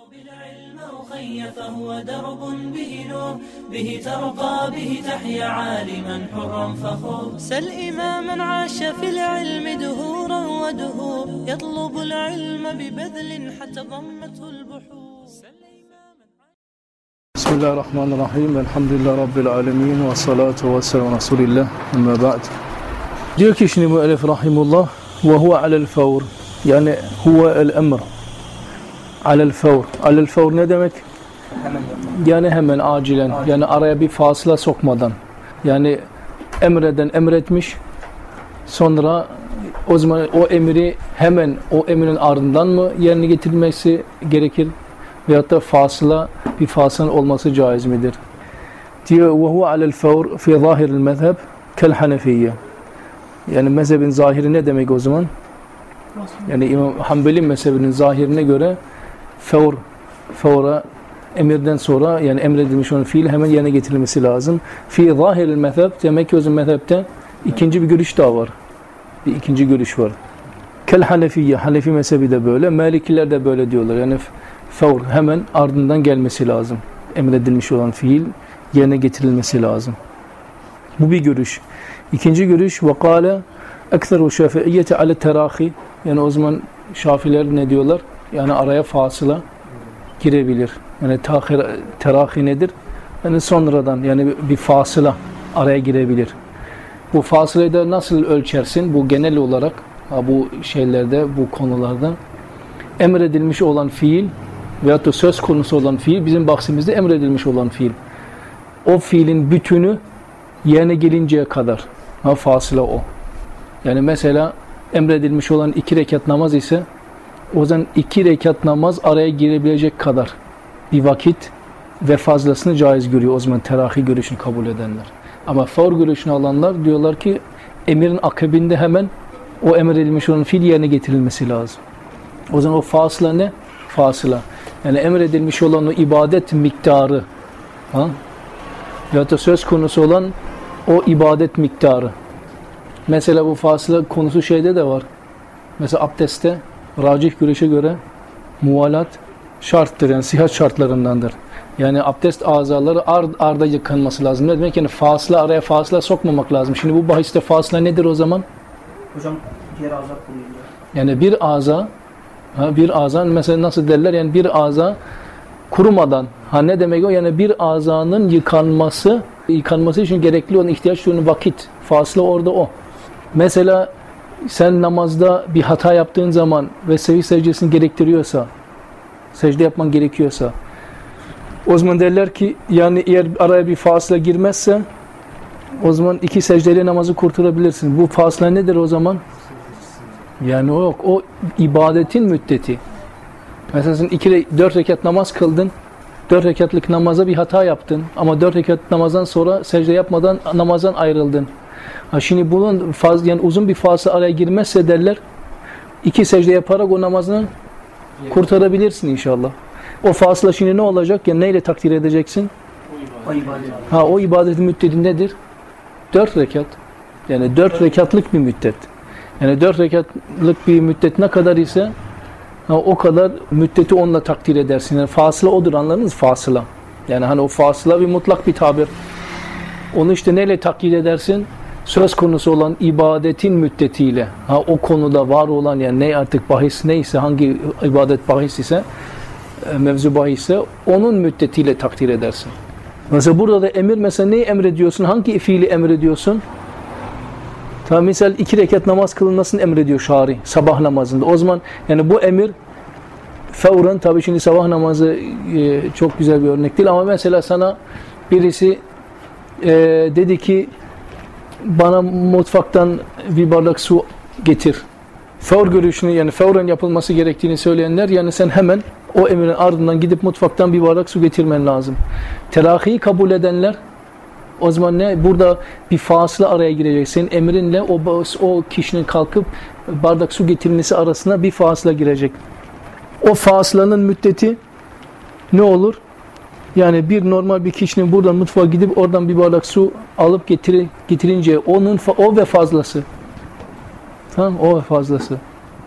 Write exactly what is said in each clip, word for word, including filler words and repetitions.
بالعلم أخي فهو درب به نور به ترقى به تحيا عالما حرا فخور سل إماما عاش في العلم دهورا ودهور يطلب العلم ببذل حتى ضمته البحور. بسم الله الرحمن الرحيم. Elhamdülillah Rabbil alemin ve salatu ve selamu Resulillah. Amma ba'd. Diyor ki şimdi müellif rahimullah ve huve alel fevr. Yani huve el emr. Alel fevr. Alel fevr ne demek? Hemen. Yani hemen acilen. Acil. Yani araya bir fasıla sokmadan. Yani emreden emretmiş. Sonra o zaman o emri hemen o emrin ardından mı yerine getirilmesi gerekir? Veyahut da fasıla bir fasılın olması caiz midir? Diyor ve huve alel fevr fi zahiril mezheb kel hanefiyye. Yani mezhebin zahiri ne demek o zaman? Yani İmam Hanbeli mezhebinin zahirine göre fevr, fevra emirden sonra yani emredilmiş olan fiil hemen yerine getirilmesi lazım. Fi zahiril mezheb demek ki o zaman mezhepte ikinci bir görüş daha var. Bir ikinci görüş var. Kel hanefiyye, Hanefi mezhebi de böyle, Malikiler de böyle diyorlar. Yani fevr hemen ardından gelmesi lazım. Emredilmiş olan fiil yerine getirilmesi lazım. Bu bir görüş. İkinci görüş ve kâle ekseru şafiiyyete ale terahi. Yani o zaman Şafiler ne diyorlar? Yani araya fasıla girebilir. Yani tahir, terahi nedir? Yani sonradan yani bir fasıla araya girebilir. Bu fasılayı da nasıl ölçersin? Bu genel olarak bu şeylerde, bu konularda emredilmiş olan fiil veyahut da söz konusu olan fiil, bizim bahsimizde emredilmiş olan fiil. O fiilin bütünü yerine gelinceye kadar. Ha, fasıla o. Yani mesela emredilmiş olan iki rekat namaz ise o zaman iki rekat namaz araya girebilecek kadar bir vakit ve fazlasını caiz görüyor. O zaman terahi görüşünü kabul edenler. Ama fevr görüşünü alanlar diyorlar ki emirin akabinde hemen o emredilmiş olan fiil yerine getirilmesi lazım. O zaman o fasıla ne? Fasıla. Yani emredilmiş olan o ibadet miktarı, ha? Ya da söz konusu olan o ibadet miktarı. Mesela bu fasıla konusu şeyde de var. Mesela abdestte racih görüşe göre muvalat şarttır. Yani sihat şartlarındandır. Yani abdest azaları ard arda yıkanması lazım. Ne demek? Yani fasıla araya fasıla sokmamak lazım. Şimdi bu bahiste fasıla nedir o zaman? Hocam diğer aza konuluyor. Yani bir aza Ha, bir azan mesela nasıl derler yani bir aza kurumadan ha ne demek o yani bir azanın yıkanması yıkanması için gerekli olan ihtiyaç duyulan vakit fasıla orada o. Mesela sen namazda bir hata yaptığın zaman ve sevi secdesini gerektiriyorsa secde yapman gerekiyorsa o zaman derler ki yani eğer araya bir fasıla girmezse o zaman iki secdeyle namazı kurtarabilirsin. Bu fasıla nedir o zaman? Yani o yok. O ibadetin müddeti. Mesela sen iki, dört rekat namaz kıldın. Dört rekatlık namaza bir hata yaptın. Ama dört rekat namazdan sonra secde yapmadan namazdan ayrıldın. Ha şimdi bunun faz, yani uzun bir fasıl araya girmezse derler iki secde yaparak o namazını kurtarabilirsin inşallah. O fasıla şimdi ne olacak? Yani neyle takdir edeceksin? O ibadet. Ha o ibadetin müddeti nedir? Dört rekat. Yani dört rekatlık bir müddet. Yani dört rekatlık bir müddet ne kadar ise o kadar müddeti onunla takdir edersin. Yani fasıla odur, anladınız? Fasıla. Yani hani o fasıla bir mutlak bir tabir. Onu işte neyle takdir edersin? Söz konusu olan ibadetin müddetiyle. Ha o konuda var olan yani ne artık bahis neyse, hangi ibadet bahis ise, mevzu bahis ise onun müddetiyle takdir edersin. Mesela burada da emir mesela neyi emrediyorsun? Hangi fiili emrediyorsun? Tamam, misal iki rekat namaz kılınmasını emrediyor şari sabah namazında. O zaman yani bu emir fevren tabii şimdi sabah namazı e, çok güzel bir örnek değil ama mesela sana birisi e, dedi ki bana mutfaktan bir bardak su getir. Fevr görüşünü yani fevren yapılması gerektiğini söyleyenler yani sen hemen o emrin ardından gidip mutfaktan bir bardak su getirmen lazım. Terahiyi kabul edenler o zaman ne? Burada bir fasıla araya girecek. Senin emrinle o, o kişinin kalkıp bardak su getirmesi arasında bir fasıla girecek. O fasılanın müddeti ne olur? Yani bir normal bir kişinin buradan mutfağa gidip oradan bir bardak su alıp getir, getirince onun o ve fazlası. Tamam, o ve fazlası.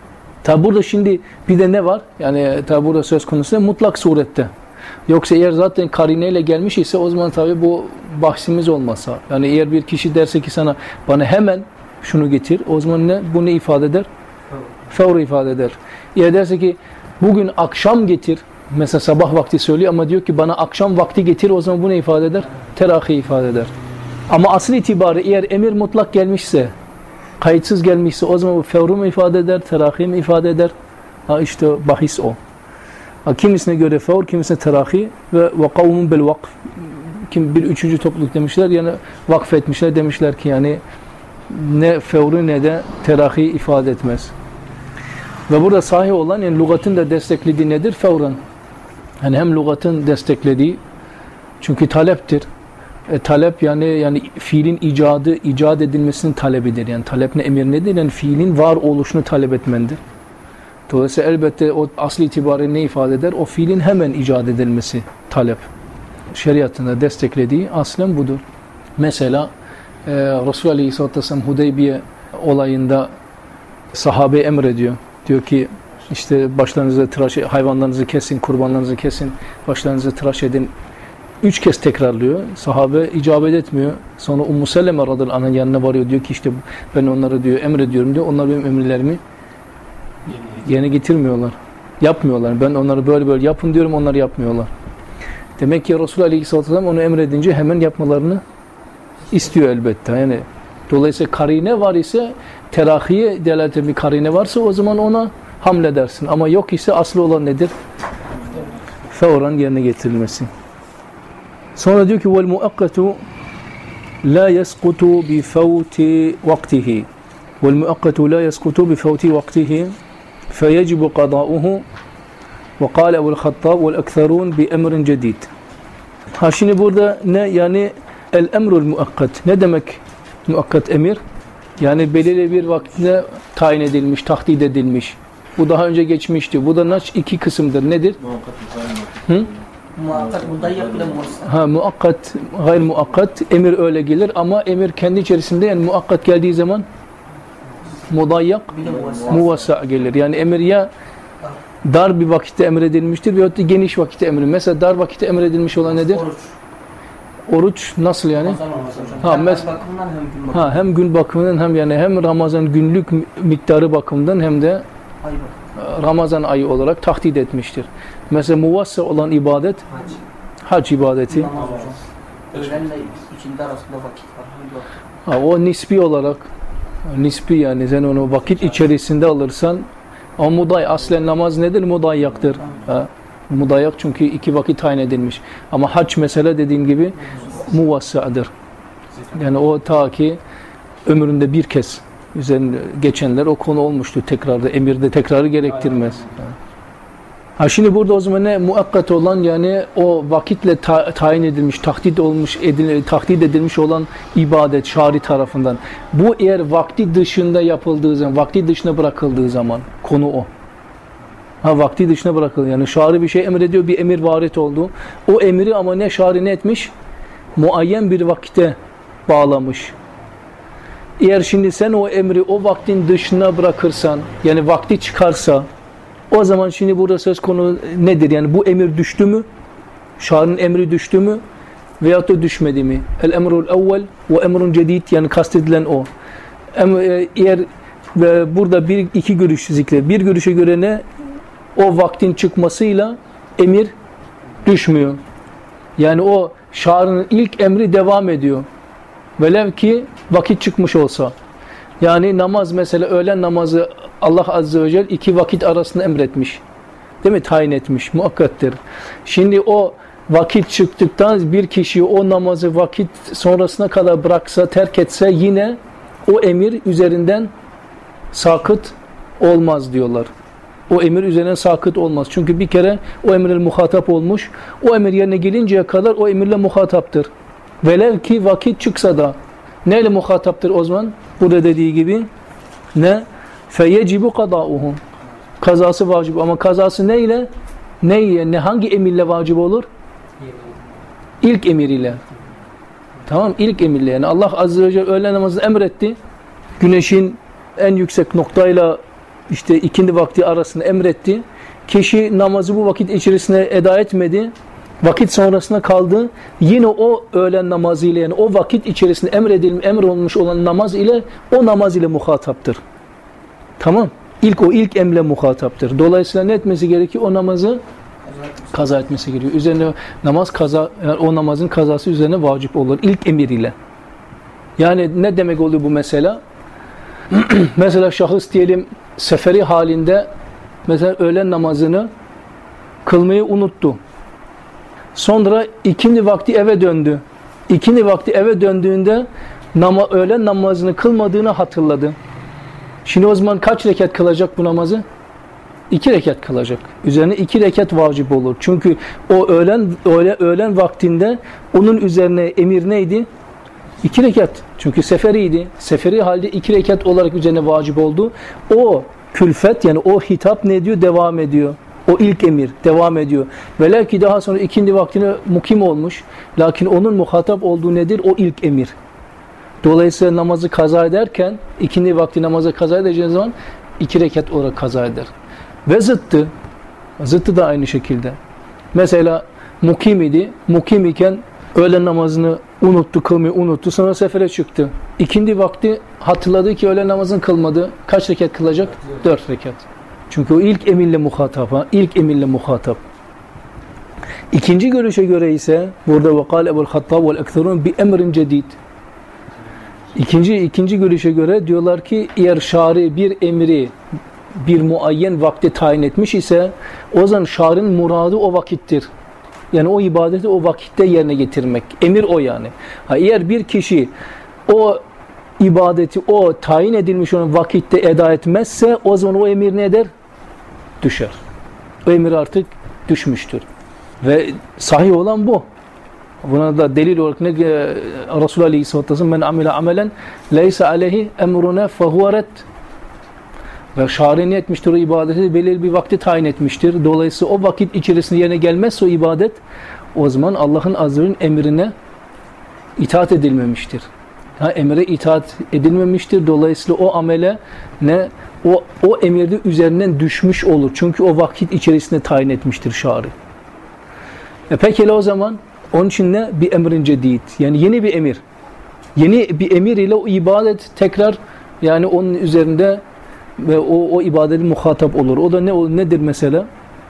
Tabi burada şimdi bir de ne var? Yani tabi burada söz konusu mutlak surette. Yoksa eğer zaten karineyle gelmiş ise o zaman tabi bu bahsimiz olmasa. Yani eğer bir kişi derse ki sana bana hemen şunu getir, o zaman ne? Bu ne ifade eder? Fevr ifade eder. Eğer derse ki bugün akşam getir, mesela sabah vakti söylüyor ama diyor ki bana akşam vakti getir, o zaman bu ne ifade eder? Terahi ifade eder. Ama asıl itibarı eğer emir mutlak gelmişse, kayıtsız gelmişse o zaman bu fevru mu ifade eder, terahi mi ifade eder? Ha işte bahis o. Ha, kimisine göre fevr, kimisine terahi ve ve kavmun bil vakf. Kim bir üçüncü topluluk demişler, yani vakfetmişler, demişler ki yani ne fevru ne de terahi ifade etmez. Ve burada sahih olan, yani lügatın da desteklediği nedir? Fevran. Yani hem lügatın desteklediği, çünkü taleptir. E, talep yani yani fiilin icadı, icat edilmesinin talebidir. Yani talep ne, emir nedir? Yani fiilin var oluşunu talep etmendir. Dolayısıyla elbette o asli itibariyle ne ifade eder? O fiilin hemen icat edilmesi talep. Şeriatında desteklediği aslen budur. Mesela e, Resulullah Aleyhisselatü Vesselam Hudeybiye olayında sahabe emrediyor. Diyor ki işte başlarınızı tıraş, hayvanlarınızı kesin, kurbanlarınızı kesin, başlarınızı tıraş edin. Üç kez tekrarlıyor. Sahabe icabet etmiyor. Sonra Ummu Seleme radıyallahu anh'ın yanına varıyor. Diyor ki işte ben onları diyor emrediyorum diyor. Onlar benim emirlerimi yerine getirmiyorlar. Yapmıyorlar. Ben onları böyle böyle yapın diyorum. Onlar yapmıyorlar. Demek ki Resulullah Aleyhisselatü Vesselam onu emredince hemen yapmalarını istiyor elbette. Yani dolayısıyla karine var ise, terahiye delalet eden bir karine varsa o zaman ona hamledersin. Ama yok ise aslı olan nedir? Fevran yerine getirilmesi. Sonra diyor ki vel muakkatu la yasqutu bi fawti vaktihi. Vel muakkatu la yasqutu bi fawti vaktihi feyecibu qada'uhu ve kâle Ebu'l-Hattab vel-ekserûn bi emrin cedid. Ha şimdi burada ne yani el-emrul muakkat. Ne demek muakkat emir? Yani belirli bir vaktine tayin edilmiş, tahdid edilmiş. Bu daha önce geçmişti. Bu da naç iki kısımdır. Nedir? Hı? Muakkat mudayyak bile muvassat. Ha muakkat, gayr muakkat emir öyle gelir ama emir kendi içerisinde yani muakkat geldiği zaman mudayyak, muvassa gelir. Yani emir ya dar bir vakitte emredilmiştir veyahut da geniş vakitte emredilmiştir. Mesela dar vakitte emredilmiş olan nedir? Oruç. Oruç nasıl yani? Ha, hem mes- bakımından hem gün bakımından. ha hem gün bakımından hem yani hem Ramazan günlük miktarı bakımından hem de Ay bak. Ramazan ayı olarak tahdid etmiştir. Mesela muvassa olan ibadet Hac. hac ibadeti. Namaz hocam. Öğlenle ikindi arasında vakit var. Hangi vakit? Ha, o nispi olarak nispi yani sen onu vakit içerisinde alırsan ama muday aslen namaz nedir? Mudayyaktır. Ha, mudayyak çünkü iki vakit tayin edilmiş. Ama hac mesela dediğim gibi muvassadır. Yani o ta ki ömründe bir kez üzerinde geçenler o konu olmuştu tekrarda. Emirde tekrarı gerektirmez. Ha şimdi burada o zaman ne muakkat olan yani o vakitle ta tayin edilmiş, tahdid olmuş, edil tahdid edilmiş olan ibadet şari tarafından. Bu eğer vakti dışında yapıldığı zaman, vakti dışına bırakıldığı zaman konu o. Ha vakti dışına bırakıldı. Yani şari bir şey emrediyor, bir emir varit oldu. O emri ama ne şari ne etmiş? Muayyen bir vakite bağlamış. Eğer şimdi sen o emri o vaktin dışına bırakırsan, yani vakti çıkarsa, o zaman şimdi burada söz konu nedir? Yani bu emir düştü mü? Şar'ın emri düştü mü? Veyahut da düşmedi mi? El emrul evvel ve emrun cedid, yani kastedilen o. Eğer ve burada bir iki görüş zikre. Bir görüşe göre ne? O vaktin çıkmasıyla emir düşmüyor. Yani o Şar'ın ilk emri devam ediyor. Velev ki vakit çıkmış olsa. Yani namaz mesela öğlen namazı Allah Azze ve Celle iki vakit arasında emretmiş. Değil mi? Tayin etmiş. Muakkattir. Şimdi o vakit çıktıktan bir kişi o namazı vakit sonrasına kadar bıraksa, terk etse yine o emir üzerinden sakıt olmaz diyorlar. O emir üzerinden sakıt olmaz. Çünkü bir kere o emirle muhatap olmuş. O emir yerine gelinceye kadar o emirle muhataptır. Velev ki vakit çıksa da neyle muhataptır o zaman? Burada dediği gibi ne? فَيَجِبُ قَضَاؤُهُ Kazası vacip ama kazası neyle? Neyle? Ne, hangi emirle vacip olur? İlk emiriyle. Tamam, ilk emirle. Yani Allah Azze ve Celle öğle namazını emretti. Güneşin en yüksek noktayla işte ikindi vakti arasında emretti. Kişi namazı bu vakit içerisinde eda etmedi. Vakit sonrasına kaldı. Yine o öğlen namazı ile, yani o vakit içerisinde emredilmiş, emrolmuş olan namaz ile o namaz ile muhataptır. Tamam. İlk o ilk emre muhataptır. Dolayısıyla ne etmesi gerekiyor? O namazı kaza etmesi gerekiyor. Üzerine namaz kaza, yani o namazın kazası üzerine vacip olur. İlk emir ile. Yani ne demek oluyor bu mesela? Mesela şahıs diyelim seferi halinde mesela öğlen namazını kılmayı unuttu. Sonra ikindi vakti eve döndü. İkindi vakti eve döndüğünde nama, öğlen namazını kılmadığını hatırladı. Şimdi o zaman kaç rekat kılacak bu namazı? İki rekat kılacak. Üzerine iki rekat vacip olur. Çünkü o öğlen, öğle, öğlen vaktinde onun üzerine emir neydi? İki rekat. Çünkü seferiydi. Seferi halde iki rekat olarak üzerine vacip oldu. O külfet, yani o hitap ne diyor? Devam ediyor. O ilk emir devam ediyor. Velev ki daha sonra ikindi vaktine mukim olmuş. Lakin onun muhatap olduğu nedir? O ilk emir. Dolayısıyla namazı kaza ederken, ikindi vakti namazı kaza edeceği zaman iki rekat olarak kaza eder. Ve zıttı. Zıttı da aynı şekilde. Mesela mukim idi. Mukim iken öğlen namazını unuttu, kılmayı unuttu. Sonra sefere çıktı. İkindi vakti hatırladı ki öğlen namazını kılmadı. Kaç rekat kılacak? Dört rekat. Çünkü o ilk emirle muhatap. Ha? İlk emirle muhatap. İkinci görüşe göre ise burada وَقَالَ اَبُ الْخَطَّابُ وَالْاَكْثَرُونَ بِاَمْرٍ جَدِيدٍ. İkinci, ikinci görüşe göre diyorlar ki eğer şari bir emri bir muayyen vakte tayin etmiş ise o zaman şar'ın muradı o vakittir. Yani o ibadeti o vakitte yerine getirmek. Emir o yani. Ha, eğer bir kişi o ibadeti o tayin edilmiş olan vakitte eda etmezse o zaman o emir ne eder? Düşer. O emir artık düşmüştür. Ve sahih olan bu. Buna da delil olarak ne Resulullah Aleyhisselatü Vesselam men amile amelen leyse aleyhi emruna fehuve red. Ve şari ne etmiştir o ibadeti? Belirli bir vakti tayin etmiştir. Dolayısıyla o vakit içerisinde yerine gelmezse o ibadet o zaman Allah'ın azrının emrine itaat edilmemiştir. Ha, emre itaat edilmemiştir. Dolayısıyla o amele ne o o emirde üzerinden düşmüş olur. Çünkü o vakit içerisinde tayin etmiştir şari. E peki o zaman onun için ne? Bir emrin cedid. Yani yeni bir emir. Yeni bir emir ile o ibadet tekrar yani onun üzerinde ve o o ibadetin muhatap olur. O da ne o nedir mesela?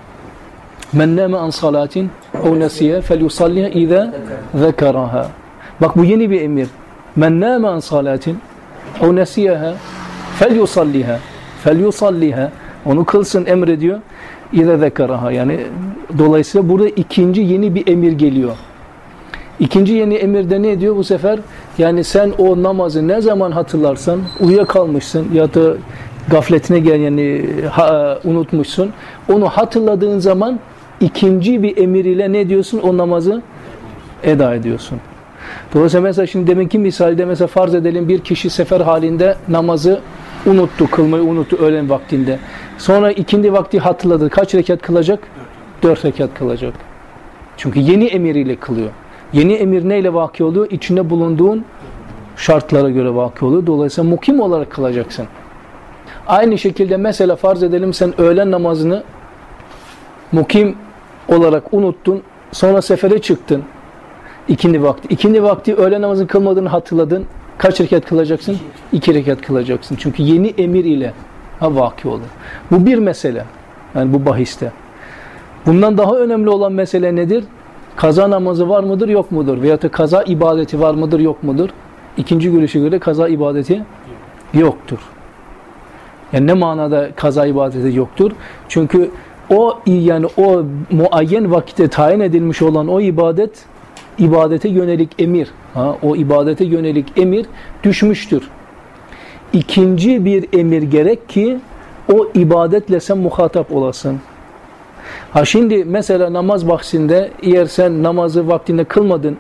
Men nama an salatin ev nasiye felyusalliha iza zekaraha. Bak bu yeni bir emir. Men nama an salatin ev nasiyeha felyusalliha. Felyusalliha. Onu kılsın emrediyor. İza zekaraha. Yani dolayısıyla burada ikinci yeni bir emir geliyor. İkinci yeni emirde ne diyor bu sefer? Yani sen o namazı ne zaman hatırlarsan uyuyakalmışsın ya da gafletine gel yani ha, unutmuşsun. Onu hatırladığın zaman ikinci bir emir ile ne diyorsun? O namazı eda ediyorsun. Dolayısıyla mesela şimdi deminki misalde mesela farz edelim bir kişi sefer halinde namazı unuttu, kılmayı unuttu öğlen vaktinde. Sonra ikindi vakti hatırladı. Kaç rekat kılacak? Dört rekat kılacak. Çünkü yeni emir ile kılıyor. Yeni emir neyle vaki oluyor? İçinde bulunduğun şartlara göre vaki oluyor. Dolayısıyla mukim olarak kılacaksın. Aynı şekilde mesela farz edelim sen öğlen namazını mukim olarak unuttun. Sonra sefere çıktın. İkindi vakti. İkindi vakti öğlen namazını kılmadığını hatırladın. Kaç rekat kılacaksın? İki rekat kılacaksın. Çünkü yeni emir ile ha, vaki olur. Bu bir mesele. Yani bu bahiste. Bundan daha önemli olan mesele nedir? Kaza namazı var mıdır, yok mudur? Veyahut da kaza ibadeti var mıdır, yok mudur? İkinci görüşe göre kaza ibadeti yoktur. Yani ne manada kaza ibadeti yoktur? Çünkü o yani o muayyen vakitte tayin edilmiş olan o ibadet ibadete yönelik emir. Ha, o ibadete yönelik emir düşmüştür. İkinci bir emir gerek ki o ibadetle sen muhatap olasın. Ha şimdi mesela namaz bahsinde eğer sen namazı vaktinde kılmadın,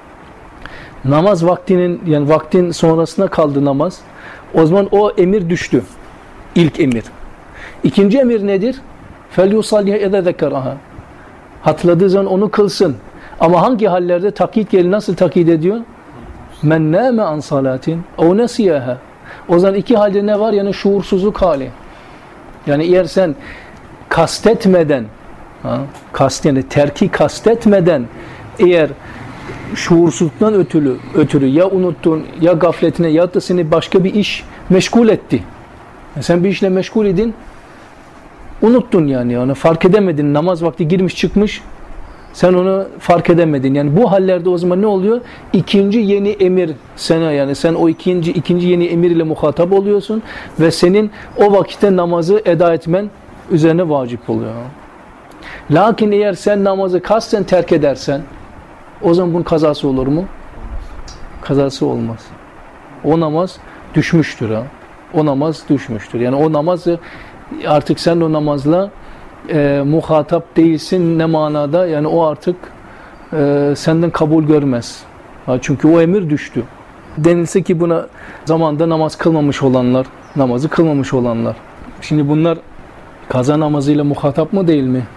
namaz vaktinin yani vaktin sonrasına kaldı namaz, o zaman o emir düştü. İlk emir. İkinci emir nedir? فَلْيُصَلِّهَ اَذَا ذَكَرَهَا. Hatırladığı zaman onu kılsın. Ama hangi hallerde takyit gelir? Nasıl takyit ediyor? مَنْ نَامَ عَنْ صَلَاتٍ اَوْ نَسِيَهَا. O zaman iki halde ne var? Yani şuursuzluk hali. Yani eğer sen kastetmeden, ha, kast yani terki kastetmeden eğer şuursuzluktan ötürü, ötürü ya unuttun ya gafletine ya da seni başka bir iş meşgul etti. Yani sen bir işle meşgul edin, unuttun yani, yani fark edemedin, namaz vakti girmiş çıkmış, sen onu fark edemedin. Yani bu hallerde o zaman ne oluyor? İkinci yeni emir sana, yani sen o ikinci ikinci yeni emir ile muhatap oluyorsun ve senin o vakitte namazı eda etmen üzerine vacip oluyor. Lakin eğer sen namazı kasten terk edersen, o zaman bunun kazası olur mu? Kazası olmaz. O namaz düşmüştür ha. O namaz düşmüştür. Yani o namazı artık sen o namazla e, muhatap değilsin ne manada? Yani o artık e, senden kabul görmez. Ha, çünkü o emir düştü. Denilse ki buna zamanda namaz kılmamış olanlar, namazı kılmamış olanlar. Şimdi bunlar kaza namazıyla muhatap mı değil mi?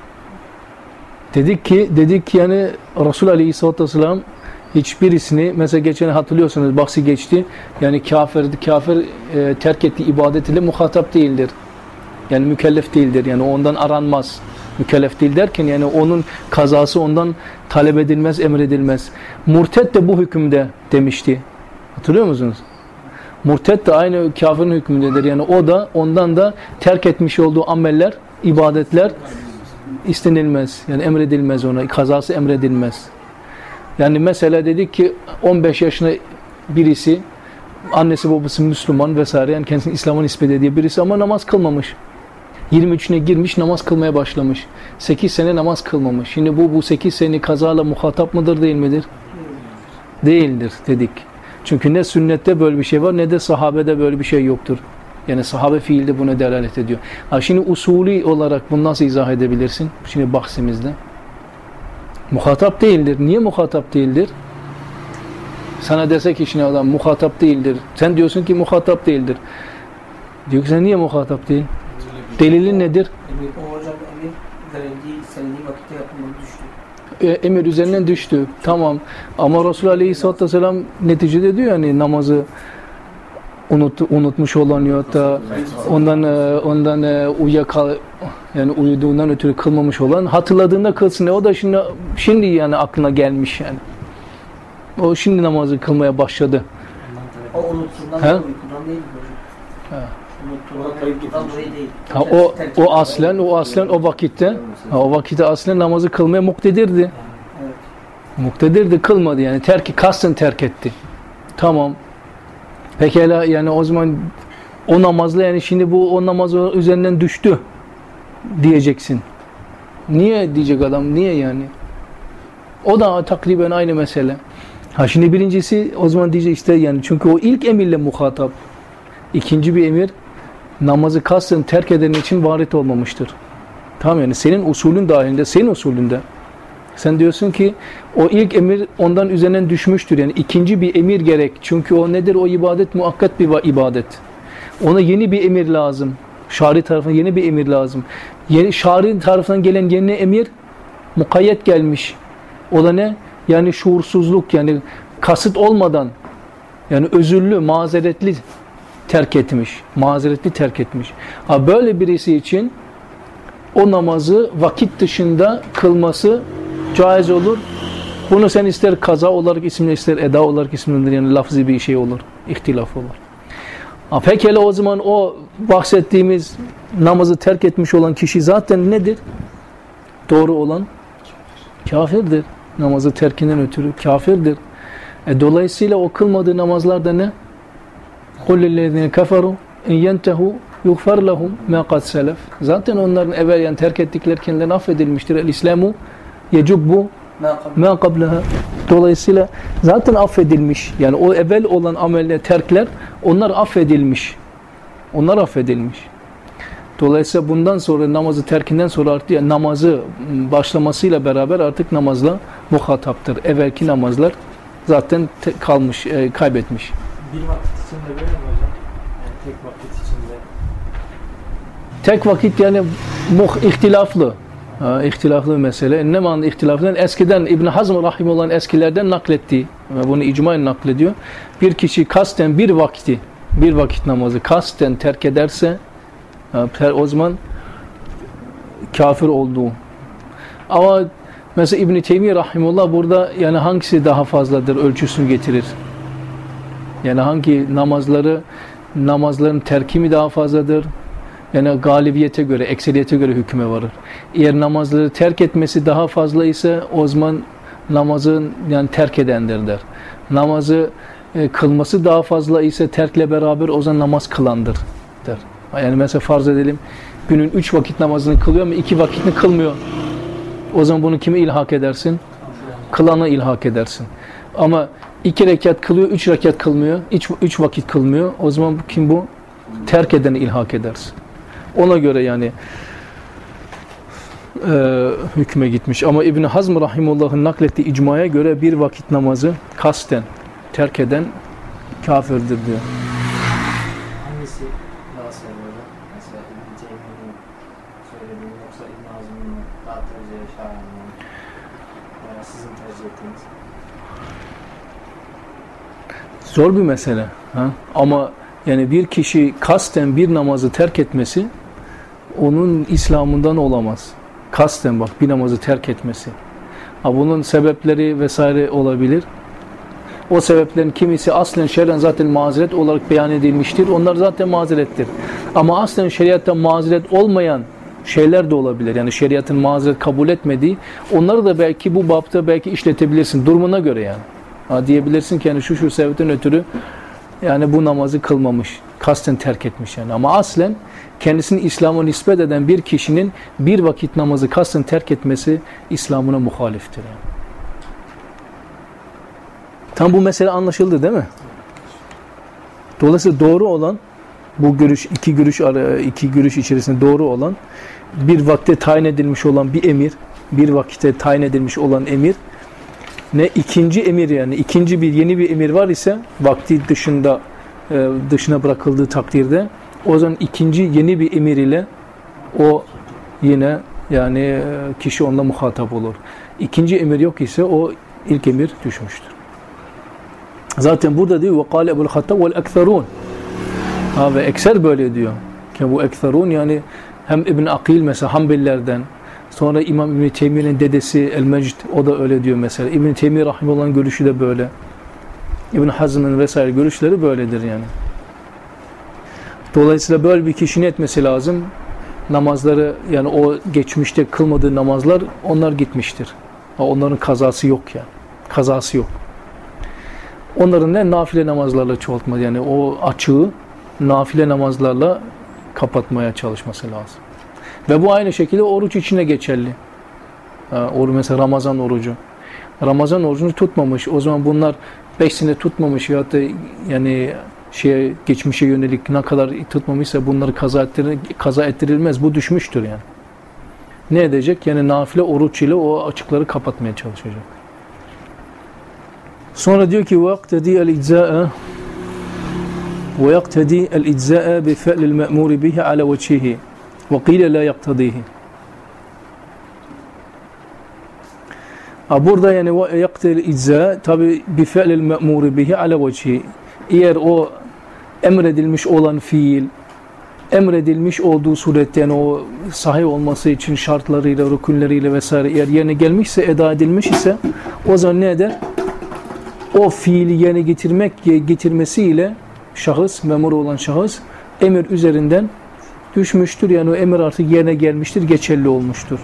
Dedik ki, dedik ki yani Resul Aleyhisselatü Vesselam hiçbirisini, mesela geçen hatırlıyorsunuz, bahsi geçti. Yani kafir, kafir e, terk ettiği ibadet ile muhatap değildir. Yani mükellef değildir. Yani ondan aranmaz. Mükellef değil derken yani onun kazası ondan talep edilmez, emredilmez. Murted de bu hükümde demişti. Hatırlıyor musunuz? Murted de aynı kafirin hükmündedir. Yani o da ondan da terk etmiş olduğu ameller, ibadetler istenilmez. Yani emredilmez ona. Kazası emredilmez. Yani mesela dedik ki on beş yaşında birisi, annesi babası Müslüman vesaire, yani kendisini İslam'a nispet ediyor birisi ama namaz kılmamış. yirmi üçüne girmiş, namaz kılmaya başlamış. sekiz sene namaz kılmamış. Şimdi bu bu sekiz sene kazayla muhatap mıdır, değil midir? Değildir dedik. Çünkü ne sünnette böyle bir şey var ne de sahabede böyle bir şey yoktur. Yani sahabe fiilde buna delalet ediyor. Ha şimdi usulü olarak bunu nasıl izah edebilirsin? Şimdi bahsimizde. Muhatap değildir. Niye muhatap değildir? Sana dese ki şimdi adam muhatap değildir. Sen diyorsun ki muhatap değildir. Diyor ki sen niye muhatap değil? Delilin nedir? Emir, o hocam emir verildiği, istendiği vakitte yapılmalı düştü. E, emir üzerinden düştü. Tamam. Ama Resul Aleyhisselatü Vesselam neticede diyor yani namazı unut, unutmuş olanıyor da ondan ondan uyuyakal yani uyuduğundan ötürü kılmamış olan hatırladığında kılsın. O da şimdi şimdi yani aklına gelmiş yani. O şimdi namazı kılmaya başladı. O unuttuğundan dolayı uykudan değil mi hocam? Ha. Unuttuğundan dolayı değil. Ha, o o aslen o aslen o vakitte ha, o vakitte aslen namazı kılmaya muktedirdi. Evet. Muktedirdi, kılmadı yani. Terki kasten terk etti. Tamam. Pekala yani o zaman o namazla yani şimdi bu o namaz üzerinden düştü diyeceksin. Niye diyecek adam? Niye yani? O da takriben aynı mesele. Ha şimdi birincisi o zaman diyecek işte yani çünkü o ilk emirle muhatap. İkinci bir emir namazı kasten terk eden için varit olmamıştır. Tamam yani senin usulün dahilinde, senin usulünde. Sen diyorsun ki o ilk emir ondan üzerinden düşmüştür. Yani ikinci bir emir gerek. Çünkü o nedir? O ibadet muakkat bir ibadet. Ona yeni bir emir lazım. Şari tarafından yeni bir emir lazım. Yeni, şari tarafından gelen yeni emir mukayyet gelmiş. O da ne? Yani şuursuzluk, yani kasıt olmadan, yani özürlü, mazeretli terk etmiş. Mazeretli terk etmiş. Ha böyle birisi için o namazı vakit dışında kılması caiz olur. Bunu sen ister kaza olarak isimle ister eda olarak isimlendir. Yani lafzi bir şey olur. İhtilaf olur. Ha, pekala o zaman o bahsettiğimiz namazı terk etmiş olan kişi zaten nedir? Doğru olan kafirdir. Namazı terkinden ötürü kafirdir. E, dolayısıyla o kılmadığı namazlarda ne? قُلْ لِلَّذِينَ كَفَرُوا اِنْ يَنْتَهُوا يُغْفَرْ لَهُمْ مَا قَدْ سَلَفْ. Zaten onların evvel yani terk ettikleri kendilerine affedilmiştir. El-İslamu yecubbu مَا قَبْلَهَا. Dolayısıyla zaten affedilmiş. Yani o evvel olan ameller, terkler onlar affedilmiş. Onlar affedilmiş. Dolayısıyla bundan sonra namazı terkinden sonra artık yani namazı başlamasıyla beraber artık namazla muhataptır. Evvelki namazlar zaten kalmış, e, kaybetmiş. Bir vakit içinde böyle mi hocam? Yani tek vakit içinde. Tek vakit yani muh ihtilaflı. Ha, ihtilaflı bir mesele. Ne manada ihtilaflı? Eskiden İbn Hazm rahimehullah eskilerden naklettiği, bunu icmaen naklediyor. Bir kişi kasten bir vakti, bir vakit namazı kasten terk ederse O zaman kafir olduğu. Ama mesela İbn-i Teymiye Rahimullah burada yani hangisi daha fazladır ölçüsünü getirir. Yani hangi namazları namazların terki mi daha fazladır? Yani galibiyete göre, ekseriyete göre hüküme varır. Eğer namazları terk etmesi daha fazla ise o zaman namazın yani terk edendir der. Namazı e, kılması daha fazla ise terkle beraber o zaman namaz kılandır der. Yani mesela farz edelim günün üç vakit namazını kılıyor ama iki vakitini kılmıyor. O zaman bunu kime ilhak edersin? Kılana ilhak edersin. Ama iki rekat kılıyor, üç rekat kılmıyor, üç, üç vakit kılmıyor. O zaman kim bu? Terk edeni ilhak edersin. Ona göre yani e, hükme gitmiş. Ama İbn Hazm Rahimullah'ın naklettiği icmaya göre bir vakit namazı kasten terk eden kafirdir diyor. Hangisi daha seviyorlar? Mesela İbn Teymiye'nin söylediğini yoksa İbn Hazm'ın daha tercih şahanını veya sizin tercih ettiğiniz? Zor bir mesele. Ha? Ama yani bir kişi kasten bir namazı terk etmesi onun İslam'ından olamaz. Kasten bak bir namazı terk etmesi. Ha, bunun sebepleri vesaire olabilir. O sebeplerin kimisi aslen şer'en zaten mazeret olarak beyan edilmiştir. Onlar zaten mazerettir. Ama aslen şeriatta mazeret olmayan şeyler de olabilir. Yani şeriatın mazeret kabul etmediği. Onları da belki bu bapta belki işletebilirsin. Durumuna göre yani. Ha, diyebilirsin ki yani şu şu sebepten ötürü yani bu namazı kılmamış. Kasten terk etmiş yani. Ama aslen kendisini İslam'a nispet eden bir kişinin bir vakit namazı kasten terk etmesi İslam'ına muhaliftir yani. Tam bu mesele anlaşıldı değil mi? Dolayısıyla doğru olan bu görüş, iki görüş iki görüş içerisinde doğru olan bir vakte tayin edilmiş olan bir emir, bir vakitte tayin edilmiş olan emir ne ikinci emir yani ikinci bir yeni bir emir var ise vakti dışında dışına bırakıldığı takdirde o zaman ikinci yeni bir emir ile o yine yani kişi onunla muhatap olur. İkinci emir yok ise o ilk emir düşmüştür. Zaten burada diyor وَقَالَ اَبُ الْخَطَّبُ وَالْاَكْثَرُونَ ha, ve ekser böyle diyor. Ki bu ekserun yani hem İbn Akil mesela Hanbelilerden sonra İmam İbn Teymiye'nin dedesi El-Mecd o da öyle diyor mesela. İbn Teymiye Rahimullah'ın görüşü de böyle. İbn Hazm'ın vesaire görüşleri böyledir yani. Dolayısıyla böyle bir kişinin etmesi lazım. Namazları yani o geçmişte kılmadığı namazlar onlar gitmiştir. Onların kazası yok yani. Kazası yok. Onların ne nafile namazlarla çoğaltma yani o açığı nafile namazlarla kapatmaya çalışması lazım. Ve bu aynı şekilde oruç içine geçerli. Oruç mesela Ramazan orucu. Ramazan orucunu tutmamış. O zaman bunlar beş sene tutmamış ya da yani şeye geçmişe yönelik ne kadar tutmamışsa bunları kaza ettirir, kaza ettirilmez. Bu düşmüştür yani. Ne edecek? Yani nafile oruç ile o açıkları kapatmaya çalışacak. Sonra diyor ki وَاقْتَدِي الْاِجْزَاءَ وَيَقْتَدِي الْاِجْزَاءَ بِفَعْلِ الْمَأْمُورِ بِهِ عَلَى وَجْهِهِ وَقِيلَ لَا يَقْتَدِيهِ Burada yani وَيَقْتَدِي الْاِجْزَاءَ tabi بِفَعْلِ الْمَأْمُورِ بِهِ عَلَى وَجْهِهِ eğer o emredilmiş olan fiil emredilmiş olduğu surette yani o sahih olması için şartlarıyla, rükünleriyle vesaire eğer yerine gelmişse, eda edilmiş ise o zaman ne eder? O fiili yerine getirmek getirmesiyle şahıs, memur olan şahıs emir üzerinden düşmüştür. Yani o emir artık yerine gelmiştir, geçerli olmuştur.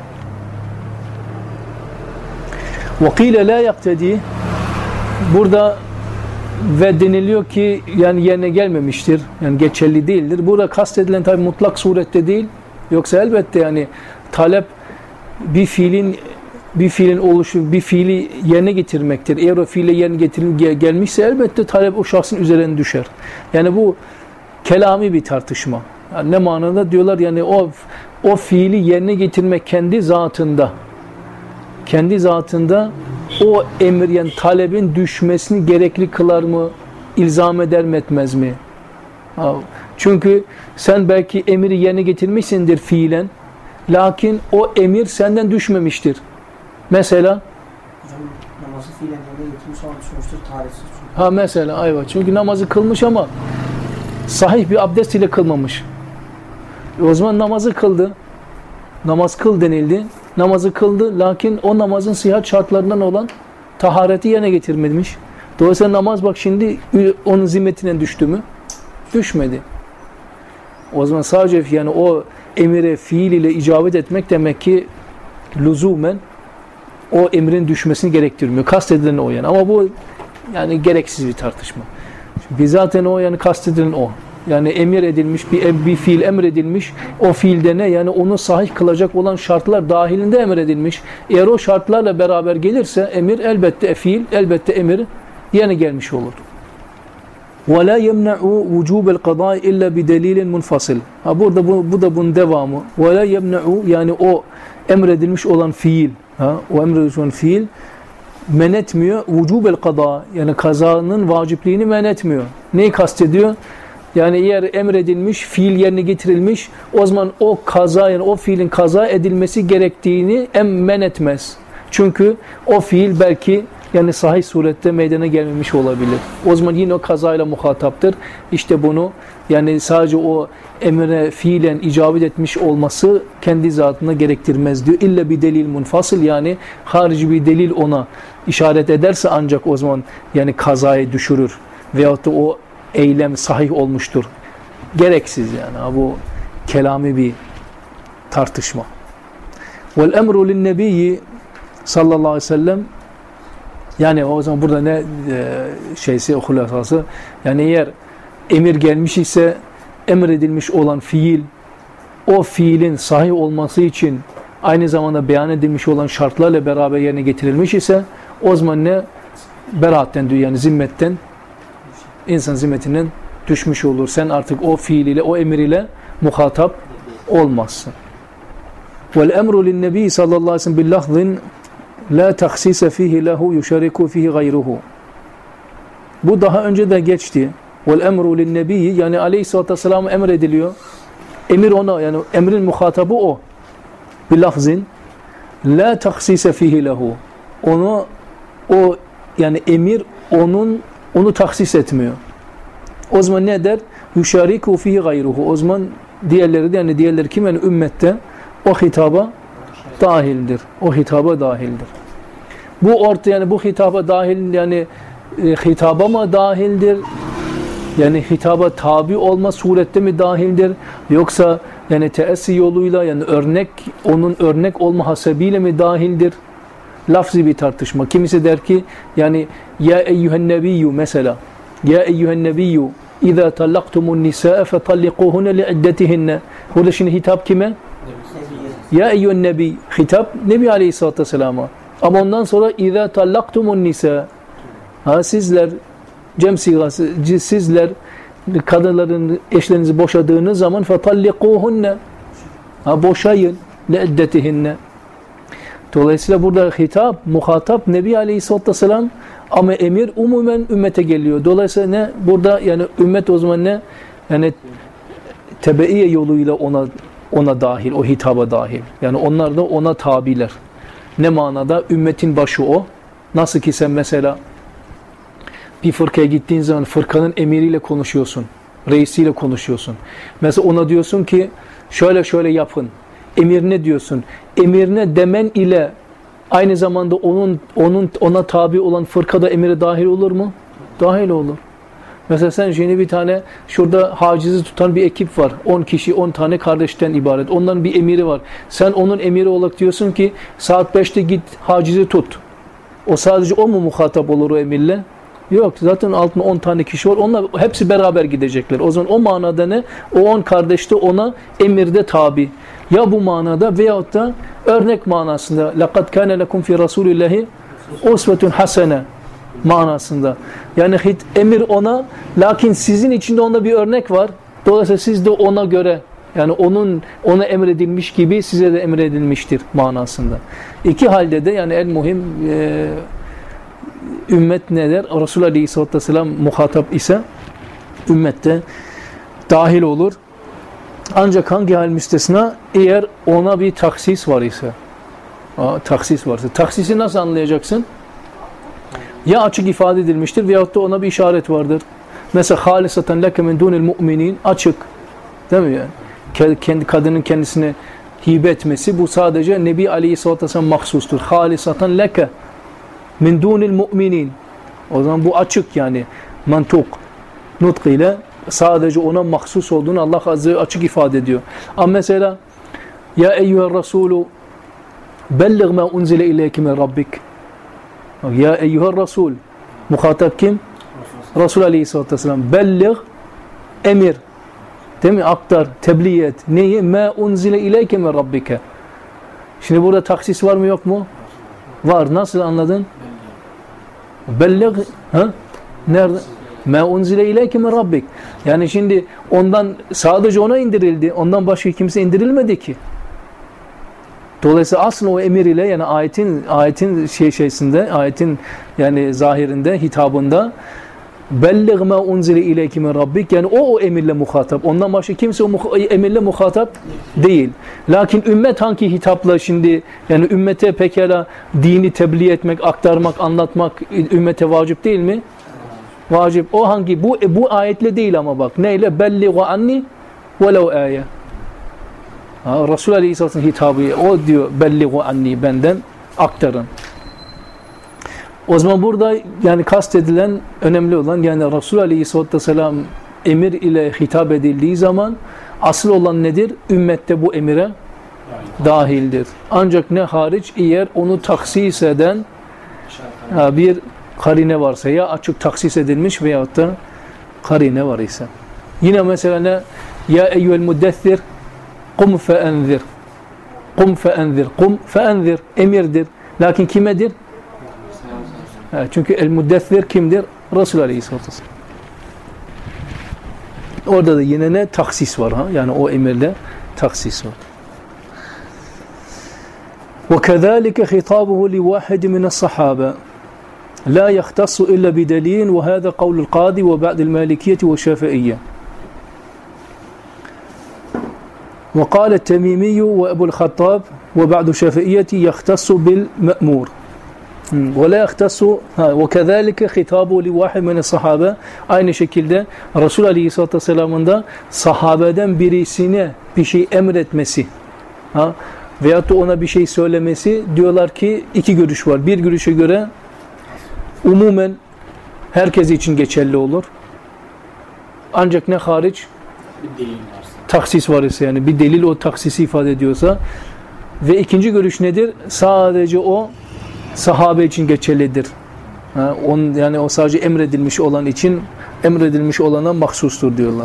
وَقِيلَ لَا يَقْتَدِي burada ve deniliyor ki yani yerine gelmemiştir. Yani geçerli değildir. Burada kastedilen tabi mutlak surette değil. Yoksa elbette yani talep bir fiilin bir fiilin oluşu, bir fiili yerine getirmektir. Eğer o fiile yerine getirilip gelmişse elbette talep o şahsın üzerine düşer. Yani bu kelami bir tartışma. Yani ne manada diyorlar yani o o fiili yerine getirmek kendi zatında kendi zatında o emir yani talebin düşmesini gerekli kılar mı? İlzam eder mi etmez mi? Çünkü sen belki emiri yerine getirmişsindir fiilen. Lakin o emir senden düşmemiştir. Mesela namazı fiilen yerine getirmiş olan düşmüştür tarihsiz. Ha mesela ayva. Çünkü namazı kılmış ama sahih bir abdest ile kılmamış. O zaman namazı kıldı. Namaz kıl denildi. Namazı kıldı. Lakin o namazın sıhhat şartlarından olan tahareti yerine getirmemiş. Dolayısıyla namaz bak şimdi onun zimmetine düştü mü? Düşmedi. O zaman sadece yani o emire fiil ile icabet etmek demek ki lüzumen o emrin düşmesini gerektirmiyor. Kastedilen o yani. Ama bu yani gereksiz bir tartışma. Biz zaten o yani kastedilen o. Yani emir edilmiş, bir, bir fiil emredilmiş. O fiilde ne? Yani onu sahih kılacak olan şartlar dahilinde emredilmiş. Eğer o şartlarla beraber gelirse emir elbette fiil, elbette emir yerine gelmiş olur. وَلَا يَمْنَعُ وُجُوبَ الْقَضَاءِ اِلَّا بِدَلِيلٍ مُنْفَصِلٍ. Ha burada bu, bu da bunun devamı. وَلَا يَمْنَعُ yani o emredilmiş olan fiil, ha o emredilmiş olan fiil men etmiyor. وُجُوبَ الْقَضَاءِ yani kazanın vacipliğini men etmiyor. Neyi kastediyor? Yani eğer emredilmiş, fiil yerine getirilmiş, o zaman o kaza yani o fiilin kaza edilmesi gerektiğini em men etmez. Çünkü o fiil belki yani sahih surette meydana gelmemiş olabilir. O zaman yine o kazayla muhataptır. İşte bunu yani sadece o emre fiilen icabet etmiş olması kendi zatına gerektirmez diyor. İlla bir delil munfasıl yani harici bir delil ona işaret ederse ancak o zaman yani kazayı düşürür. Veyahut da o eylem sahih olmuştur. Gereksiz yani. Bu kelami bir tartışma. Vel emru lin nebiyyi sallallahu aleyhi ve sellem yani o zaman burada ne e, şeysi hulasası yani eğer emir gelmiş ise emredilmiş olan fiil o fiilin sahih olması için aynı zamanda beyan edilmiş olan şartlarla beraber yerine getirilmiş ise o zaman ne beraatten diyor yani zimmetten insan zimmetinden düşmüş olur. Sen artık o fiil ile o emir ile muhatap olmazsın. Vel emru lin nebi sallallahu aleyhi ve sellem bil lafzin la takhsise fihi lahu yushariku fihi gayruhu. Bu daha önce de geçti. Vel emru lin nebi yani aleyhissalatü vesselam emrediliyor. Emir ona yani emrin muhatabı o. Bil lafzin la takhsise fihi lahu. Onu o yani emir onun onu taksis etmiyor. O zaman ne der? Yushariku fihi gayruhu. O zaman diğerleri de yani diğerleri kim? Yani ümmette o hitaba dahildir. O hitaba dahildir. Bu orta yani bu hitaba dahil yani e, hitaba mı dahildir? Yani hitaba tabi olma surette mi dahildir? Yoksa yani teessi yoluyla yani örnek onun örnek olma hasebiyle mi dahildir? Lafzi bir tartışma. Kimisi der ki yani ya eyyühen nebiyyü mesela ya eyyühen nebiyyü İzâ tallaktumun nisâe fetallikuhunne li'iddetihinne. Burada şimdi hitap kime? Ya eyyühen nebi. Hitap Nebi Aleyhisselatü Vesselam'a. Ama ondan sonra İzâ tallaktumun nisâe. Ha sizler cem sigası sizler kadınların eşlerinizi boşadığınız zaman fetallikuhunne. Ha boşayın li'iddetihinne. Dolayısıyla burada hitap, muhatap Nebi Aleyhisselatü Vesselam ama emir umumen ümmete geliyor. Dolayısıyla ne? Burada yani ümmet o zaman ne? Yani tebeiye yoluyla ona ona dahil, o hitaba dahil. Yani onlar da ona tabiler. Ne manada? Ümmetin başı o. Nasıl ki sen mesela bir fırkaya gittiğin zaman fırkanın emiriyle konuşuyorsun. Reisiyle konuşuyorsun. Mesela ona diyorsun ki şöyle şöyle yapın. Emir ne diyorsun? Emirine demen ile aynı zamanda onun onun ona tabi olan fırkada emire dahil olur mu? Dahil olur. Mesela sen şimdi bir tane şurada hacizi tutan bir ekip var. on kişi, on tane kardeşten ibaret. Onların bir emiri var. Sen onun emiri olarak diyorsun ki saat beşte git hacizi tut. O sadece o mu muhatap olur o emirle? Yok. Zaten altında on tane kişi var. Onlar hepsi beraber gidecekler. O zaman o manada ne? O on kardeş de ona emirde tabi. Ya bu manada veyahut da örnek manasında لَقَدْ كَانَ لَكُمْ فِي رَسُولِ اللّٰهِ اُسْوَةٌ حَسَنَةٌ manasında. Yani hit, emir ona lakin sizin içinde onda bir örnek var. Dolayısıyla siz de ona göre yani onun ona emredilmiş gibi size de emredilmiştir manasında. İki halde de yani en muhim e, ümmet ne der? Resulullah Aleyhisselatü Vesselam muhatap ise ümmette dahil olur. Ancak hangi hal müstesna? Eğer ona bir taksis var ise. Aa, taksis varsa. Taksisi nasıl anlayacaksın? Ya açık ifade edilmiştir veyahut da ona bir işaret vardır. Mesela halisaten leke min dunil mu'minin açık. Değil mi yani? kendi kadının kendisine hibe etmesi, bu sadece Nebi Aleyhisselatü Vesselam mahsustur. Halisatan leke min dunil mu'minin. O zaman bu açık, yani mantuk, nutk ile sadece ona mahsus olduğunu Allah Azze ve açık ifade ediyor. Ama mesela ya eyyüher Resulü belliğ ma unzile ileyke min Rabbik. Ya eyyüher Resul. Muhatap kim? Resul Aleyhisselatü Vesselam. Belliğ, emir. Değil mi? Aktar, tebliğ et. Neyi? Ma unzile ileyke min Rabbike. Şimdi burada taksis var mı yok mu? Var. Nasıl anladın? Belliğ. Ha? Nerede? Ma unzile ileyke min Rabbik. Yani şimdi ondan sadece ona indirildi. Ondan başka kimse indirilmedi ki. Dolayısıyla aslında o emir ile, yani ayetin ayetin şey şeysinde, ayetin yani zahirinde, hitabında belliğ ma unzile ileyke min Rabbik, yani o o emirle muhatap. Ondan başka kimse o emirle muhatap değil. Lakin ümmet hangi hitapla şimdi, yani ümmete pekala dini tebliğ etmek, aktarmak, anlatmak ümmete vacip değil mi? Vacip. O hangi? Bu bu ayetle değil ama bak. Neyle? Belliğu anni velev ayet. Ha, Resul Aleyhisselatü'nün hitabı o diyor, belliğu anni, benden aktarın. O zaman burada yani kastedilen, önemli olan, yani Resul Aleyhisselatü Vesselam emir ile hitap edildiği zaman asıl olan nedir? Ümmette bu emire dahildir. Ancak ne hariç, eğer onu taksis eden ha, bir karine varsa, ya açık taksis edilmiş veyahut da karine var ise. Yine mesela ne? Ya eyyüel muddessir kum fe enzir. Kum fe enzir. Kum fe enzir. Emirdir. Lakin kimedir? Ha, çünkü el muddessir kimdir? Resul Aleyhisselatü Vesselam. Orada da yine ne? Taksis var. Ha? Yani o emirde taksis var. وَكَذَٰلِكَ خِطَابُهُ لِوَاحِدٍ مِنَ الصَّحَابَةِ لَا يَخْتَصُّ إِلَّا بِدَلِيلٍ وَهَذَا قَوْلُ الْقَاضِي وَبَعْدِ الْمَالِكِيَّةِ وَالشَّافِعِيَّةِ وقال التميمي وأبو الخطاب وبعض الشافعية يختص بالمأمور ولا يختص وكذلك خطابه لواحد من الصحابة. Aynı şekilde Resul Aleyhisselatü Vesselam'ın da sahabeden birisine bir şey emretmesi ha, veyahut da ona bir şey söylemesi, diyorlar ki iki görüş var. Bir görüşe göre umumen herkes için geçerli olur. Ancak ne hariç? Bir delil varsa. Taksis var ise, yani bir delil o taksisi ifade ediyorsa. Ve ikinci görüş nedir? Sadece o sahabe için geçerlidir. Ha, on, yani o sadece emredilmiş olan için, emredilmiş olana mahsustur diyorlar.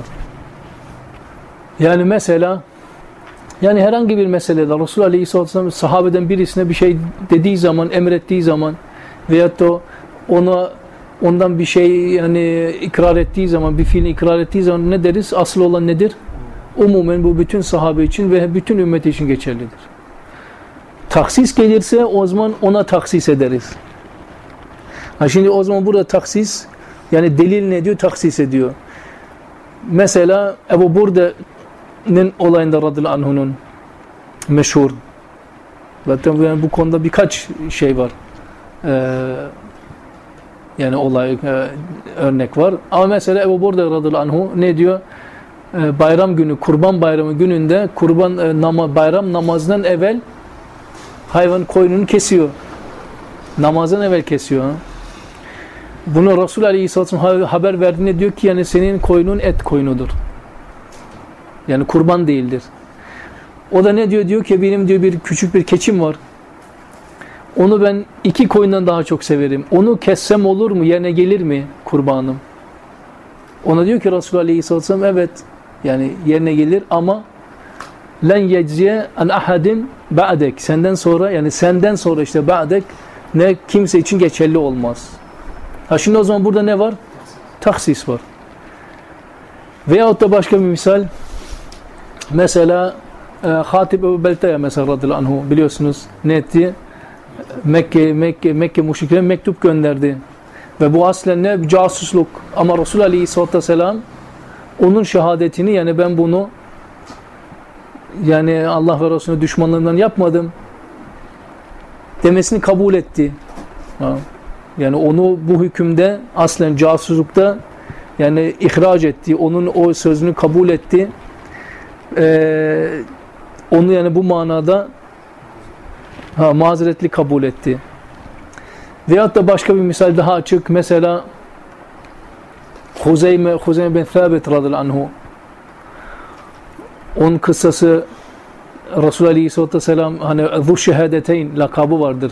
Yani mesela, yani herhangi bir meselede Resulullah Aleyhisselatü Vesselam sahabeden birisine bir şey dediği zaman, emrettiği zaman veyahut da ona ondan bir şey yani ikrar ettiği zaman, bir fiilini ikrar ettiği zaman ne deriz? Asıl olan nedir? Umumen bu bütün sahabe için ve bütün ümmet için geçerlidir. Taksis gelirse o zaman ona taksis ederiz. Ha şimdi o zaman burada taksis, yani delil ne diyor? Taksis ediyor. Mesela Ebu Burde'nin olayında radıyallahu anh'unun meşhur. Zaten yani bu konuda birkaç şey var. Ee, yani olay, e, örnek var. Ama mesela Ebu Burde radıyallahu anhu ne diyor? Ee, bayram günü, kurban bayramı gününde kurban e, nama, bayram namazından evvel hayvan koyununu kesiyor. Namazdan evvel kesiyor. Bunu Resul Aleyhisselatü Vesselam haber verdiğinde diyor ki yani senin koyunun et koyunudur. Yani kurban değildir. O da ne diyor? Diyor ki benim diyor bir küçük bir keçim var. Onu ben iki koyundan daha çok severim. Onu kessem olur mu? Yerine gelir mi kurbanım? Ona diyor ki Resul Aleyhisselatü Vesselam evet. Yani yerine gelir ama len yecziye an ahadin ba'dek. Senden sonra, yani senden sonra işte ba'dek ne kimse için geçerli olmaz. Ha şimdi o zaman burada ne var? Taksis var. Veyahut da başka bir misal. Mesela e, Hatib Ebu Belta'ya mesela radıyallahu anhu biliyorsunuz ne etti? Mekke, Mekke, Mekke müşriklerine mektup gönderdi. Ve bu aslen ne? Casusluk. Ama Resul Aleyhisselatü Vesselam onun şehadetini, yani ben bunu yani Allah ve Resulüne düşmanlığından yapmadım demesini kabul etti. Ha. Yani onu bu hükümde aslen casuslukta yani ihraç etti. Onun o sözünü kabul etti. e, onu yani bu manada ha, mazeretli kabul etti. Veyahut da başka bir misal daha açık. Mesela Huzeyme, Huzeyme bin Thabit radıyallahu anhu, onun kıssası Resulullah Aleyhisselatü Vesselam hani Zu Şehadeteyn lakabı vardır.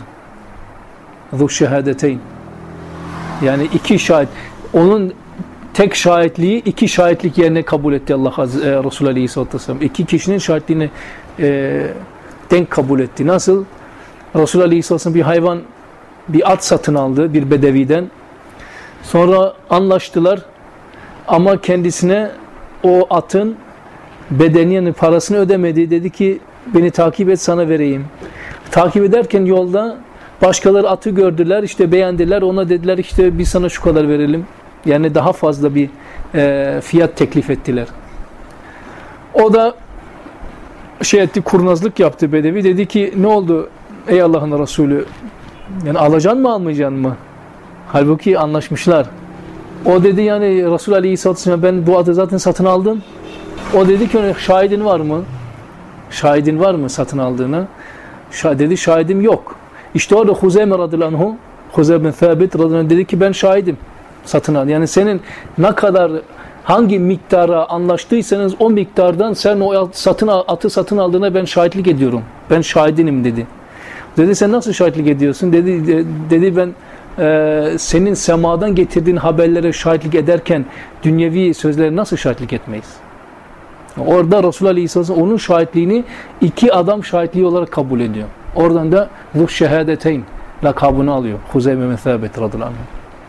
Zu Şehadeteyn. Yani iki şahit. Onun tek şahitliği iki şahitlik yerine kabul etti Allah Azze, e, Resulullah Aleyhisselatü Vesselam. İki kişinin şahitliğini e, denk kabul etti. Nasıl? Resulullah Aleyhisselatü Vesselam bir hayvan, bir at satın aldı bir bedeviden. Sonra anlaştılar ama kendisine o atın bedeni yani parasını ödemedi. Dedi ki beni takip et sana vereyim. Takip ederken yolda başkaları atı gördüler, işte beğendiler, ona dediler işte biz sana şu kadar verelim. Yani daha fazla bir e, fiyat teklif ettiler. O da şey etti, kurnazlık yaptı bedevi. Dedi ki ne oldu ey Allah'ın Resulü? Yani alacaksın mı almayacaksın mı? Halbuki anlaşmışlar. O dedi yani Resulullah Aleyhisselatü Vesselam ben bu atı zaten satın aldım. O dedi ki şahidin var mı? Şahidin var mı satın aldığını? Şah dedi şahidim yok. İşte orada Huzeyme radıyallahu anhu, Huzeyme bin Thabit radıyallahu anh dedi ki ben şahidim satın al. Yani senin ne kadar hangi miktara anlaştıysanız o miktardan sen o satın atı satın aldığına ben şahitlik ediyorum. Ben şahidinim dedi. Dedi sen nasıl şahitlik ediyorsun? Dedi dedi ben e, senin semadan getirdiğin haberlere şahitlik ederken dünyevi sözlere nasıl şahitlik etmeyiz? Orada Resulullah Aleyhisselam onun şahitliğini iki adam şahitliği olarak kabul ediyor. Oradan da Zu Şehadeteyn lakabını alıyor. Huzeyme bin Thabit radıyallahu anh.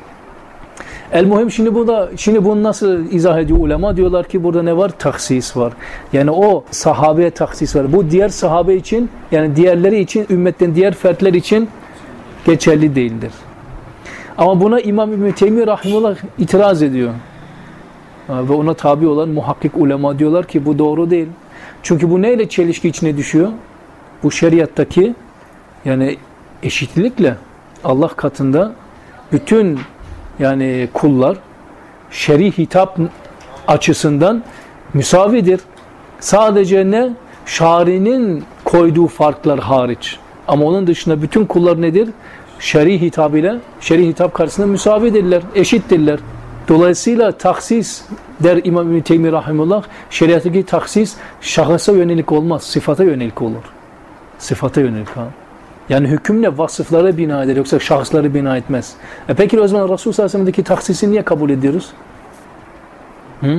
El muhim şimdi bu da şimdi bunu nasıl izah ediyor ulema? Diyorlar ki burada ne var? Taksis var. Yani o sahabeye taksis var. Bu diğer sahabe için yani diğerleri için ümmetten diğer fertler için geçerli değildir. Ama buna İmam İbn Teymiyye rahimehullah itiraz ediyor. Ve ona tabi olan muhakkik ulema diyorlar ki bu doğru değil. Çünkü bu neyle çelişki içine düşüyor? Bu şeriattaki yani eşitlikle Allah katında bütün yani kullar şer'i hitap açısından müsavidir. Sadece ne? Şari'nin koyduğu farklar hariç. Ama onun dışında bütün kullar nedir? Şer'i hitap ile şer'i hitap karşısında müsavidirler, eşittirler. Dolayısıyla taksis der İmam İbn Teymiyye rahimehullah, şeriattaki taksis şahısa yönelik olmaz, sıfata yönelik olur. Sıfata yönelik ha. Yani hüküm ne? Vasıflara bina eder, yoksa şahısları bina etmez. E peki o zaman Resulullah sallallahu aleyhi ve sellem'deki taksisi niye kabul ediyoruz? Hı?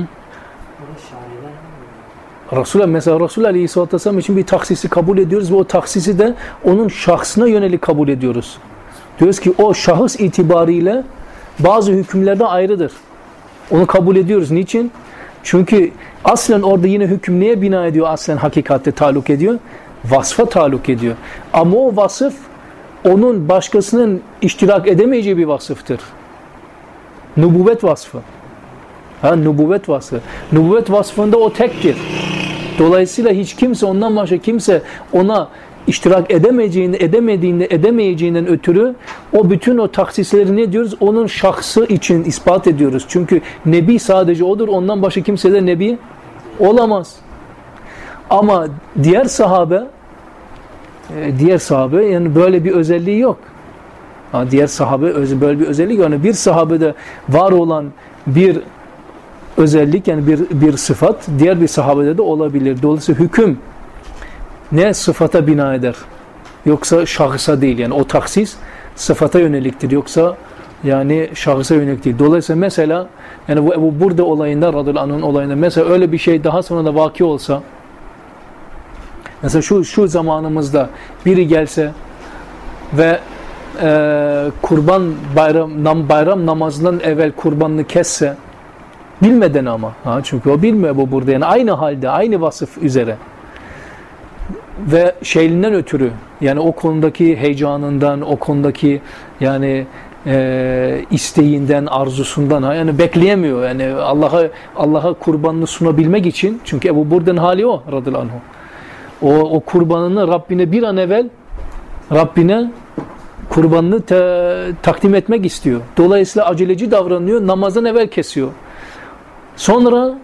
Resulullah mesela Resulullah aleyhisselatü vesselam için bir taksisi kabul ediyoruz ve o taksisi de onun şahsına yönelik kabul ediyoruz. Diyoruz ki o şahıs itibariyle bazı hükümlerden ayrıdır. Onu kabul ediyoruz. Niçin? Çünkü aslen orada yine hüküm neye bina ediyor? Aslen hakikatte taluk ediyor. Vasfa taluk ediyor. Ama o vasıf onun başkasının iştirak edemeyeceği bir vasıftır. Nübüvvet vasfı. Ha, nübüvvet vasfı. Nübüvvet vasfında o tektir. Dolayısıyla hiç kimse ondan başka kimse ona iştirak edemeyeceğini, edemediğini, edemeyeceğinden ötürü o bütün o taksisleri ne diyoruz? Onun şahsı için ispat ediyoruz. Çünkü Nebi sadece odur. Ondan başka kimse de Nebi olamaz. Ama diğer sahabe diğer sahabe yani böyle bir özelliği yok. Ha, diğer sahabe böyle bir özellik yani bir sahabede var olan bir özellik yani bir bir sıfat diğer bir sahabede de olabilir. Dolayısıyla hüküm ne sıfata bina eder? Yoksa şahısa değil. Yani o taksis sıfata yöneliktir. Yoksa yani şahısa yönelik değil. Dolayısıyla mesela yani bu, bu burada olayında radıyallahu anh'ın olayında mesela öyle bir şey daha sonra da vaki olsa mesela şu şu zamanımızda biri gelse ve e, kurban bayram nam, bayram namazından evvel kurbanını kesse bilmeden ama ha, çünkü o bilmiyor bu burada yani aynı halde aynı vasıf üzere ve şeyinden ötürü yani o konudaki heyecanından o konudaki yani e, isteğinden arzusundan ha, yani bekleyemiyor yani Allah'a Allah'a kurbanını sunabilmek için çünkü Ebu Burde'nin hali o radıyallahu anh. O, o kurbanını Rabbine bir an evvel Rabbine kurbanını te, takdim etmek istiyor. Dolayısıyla aceleci davranıyor. Namazdan evvel kesiyor. Sonra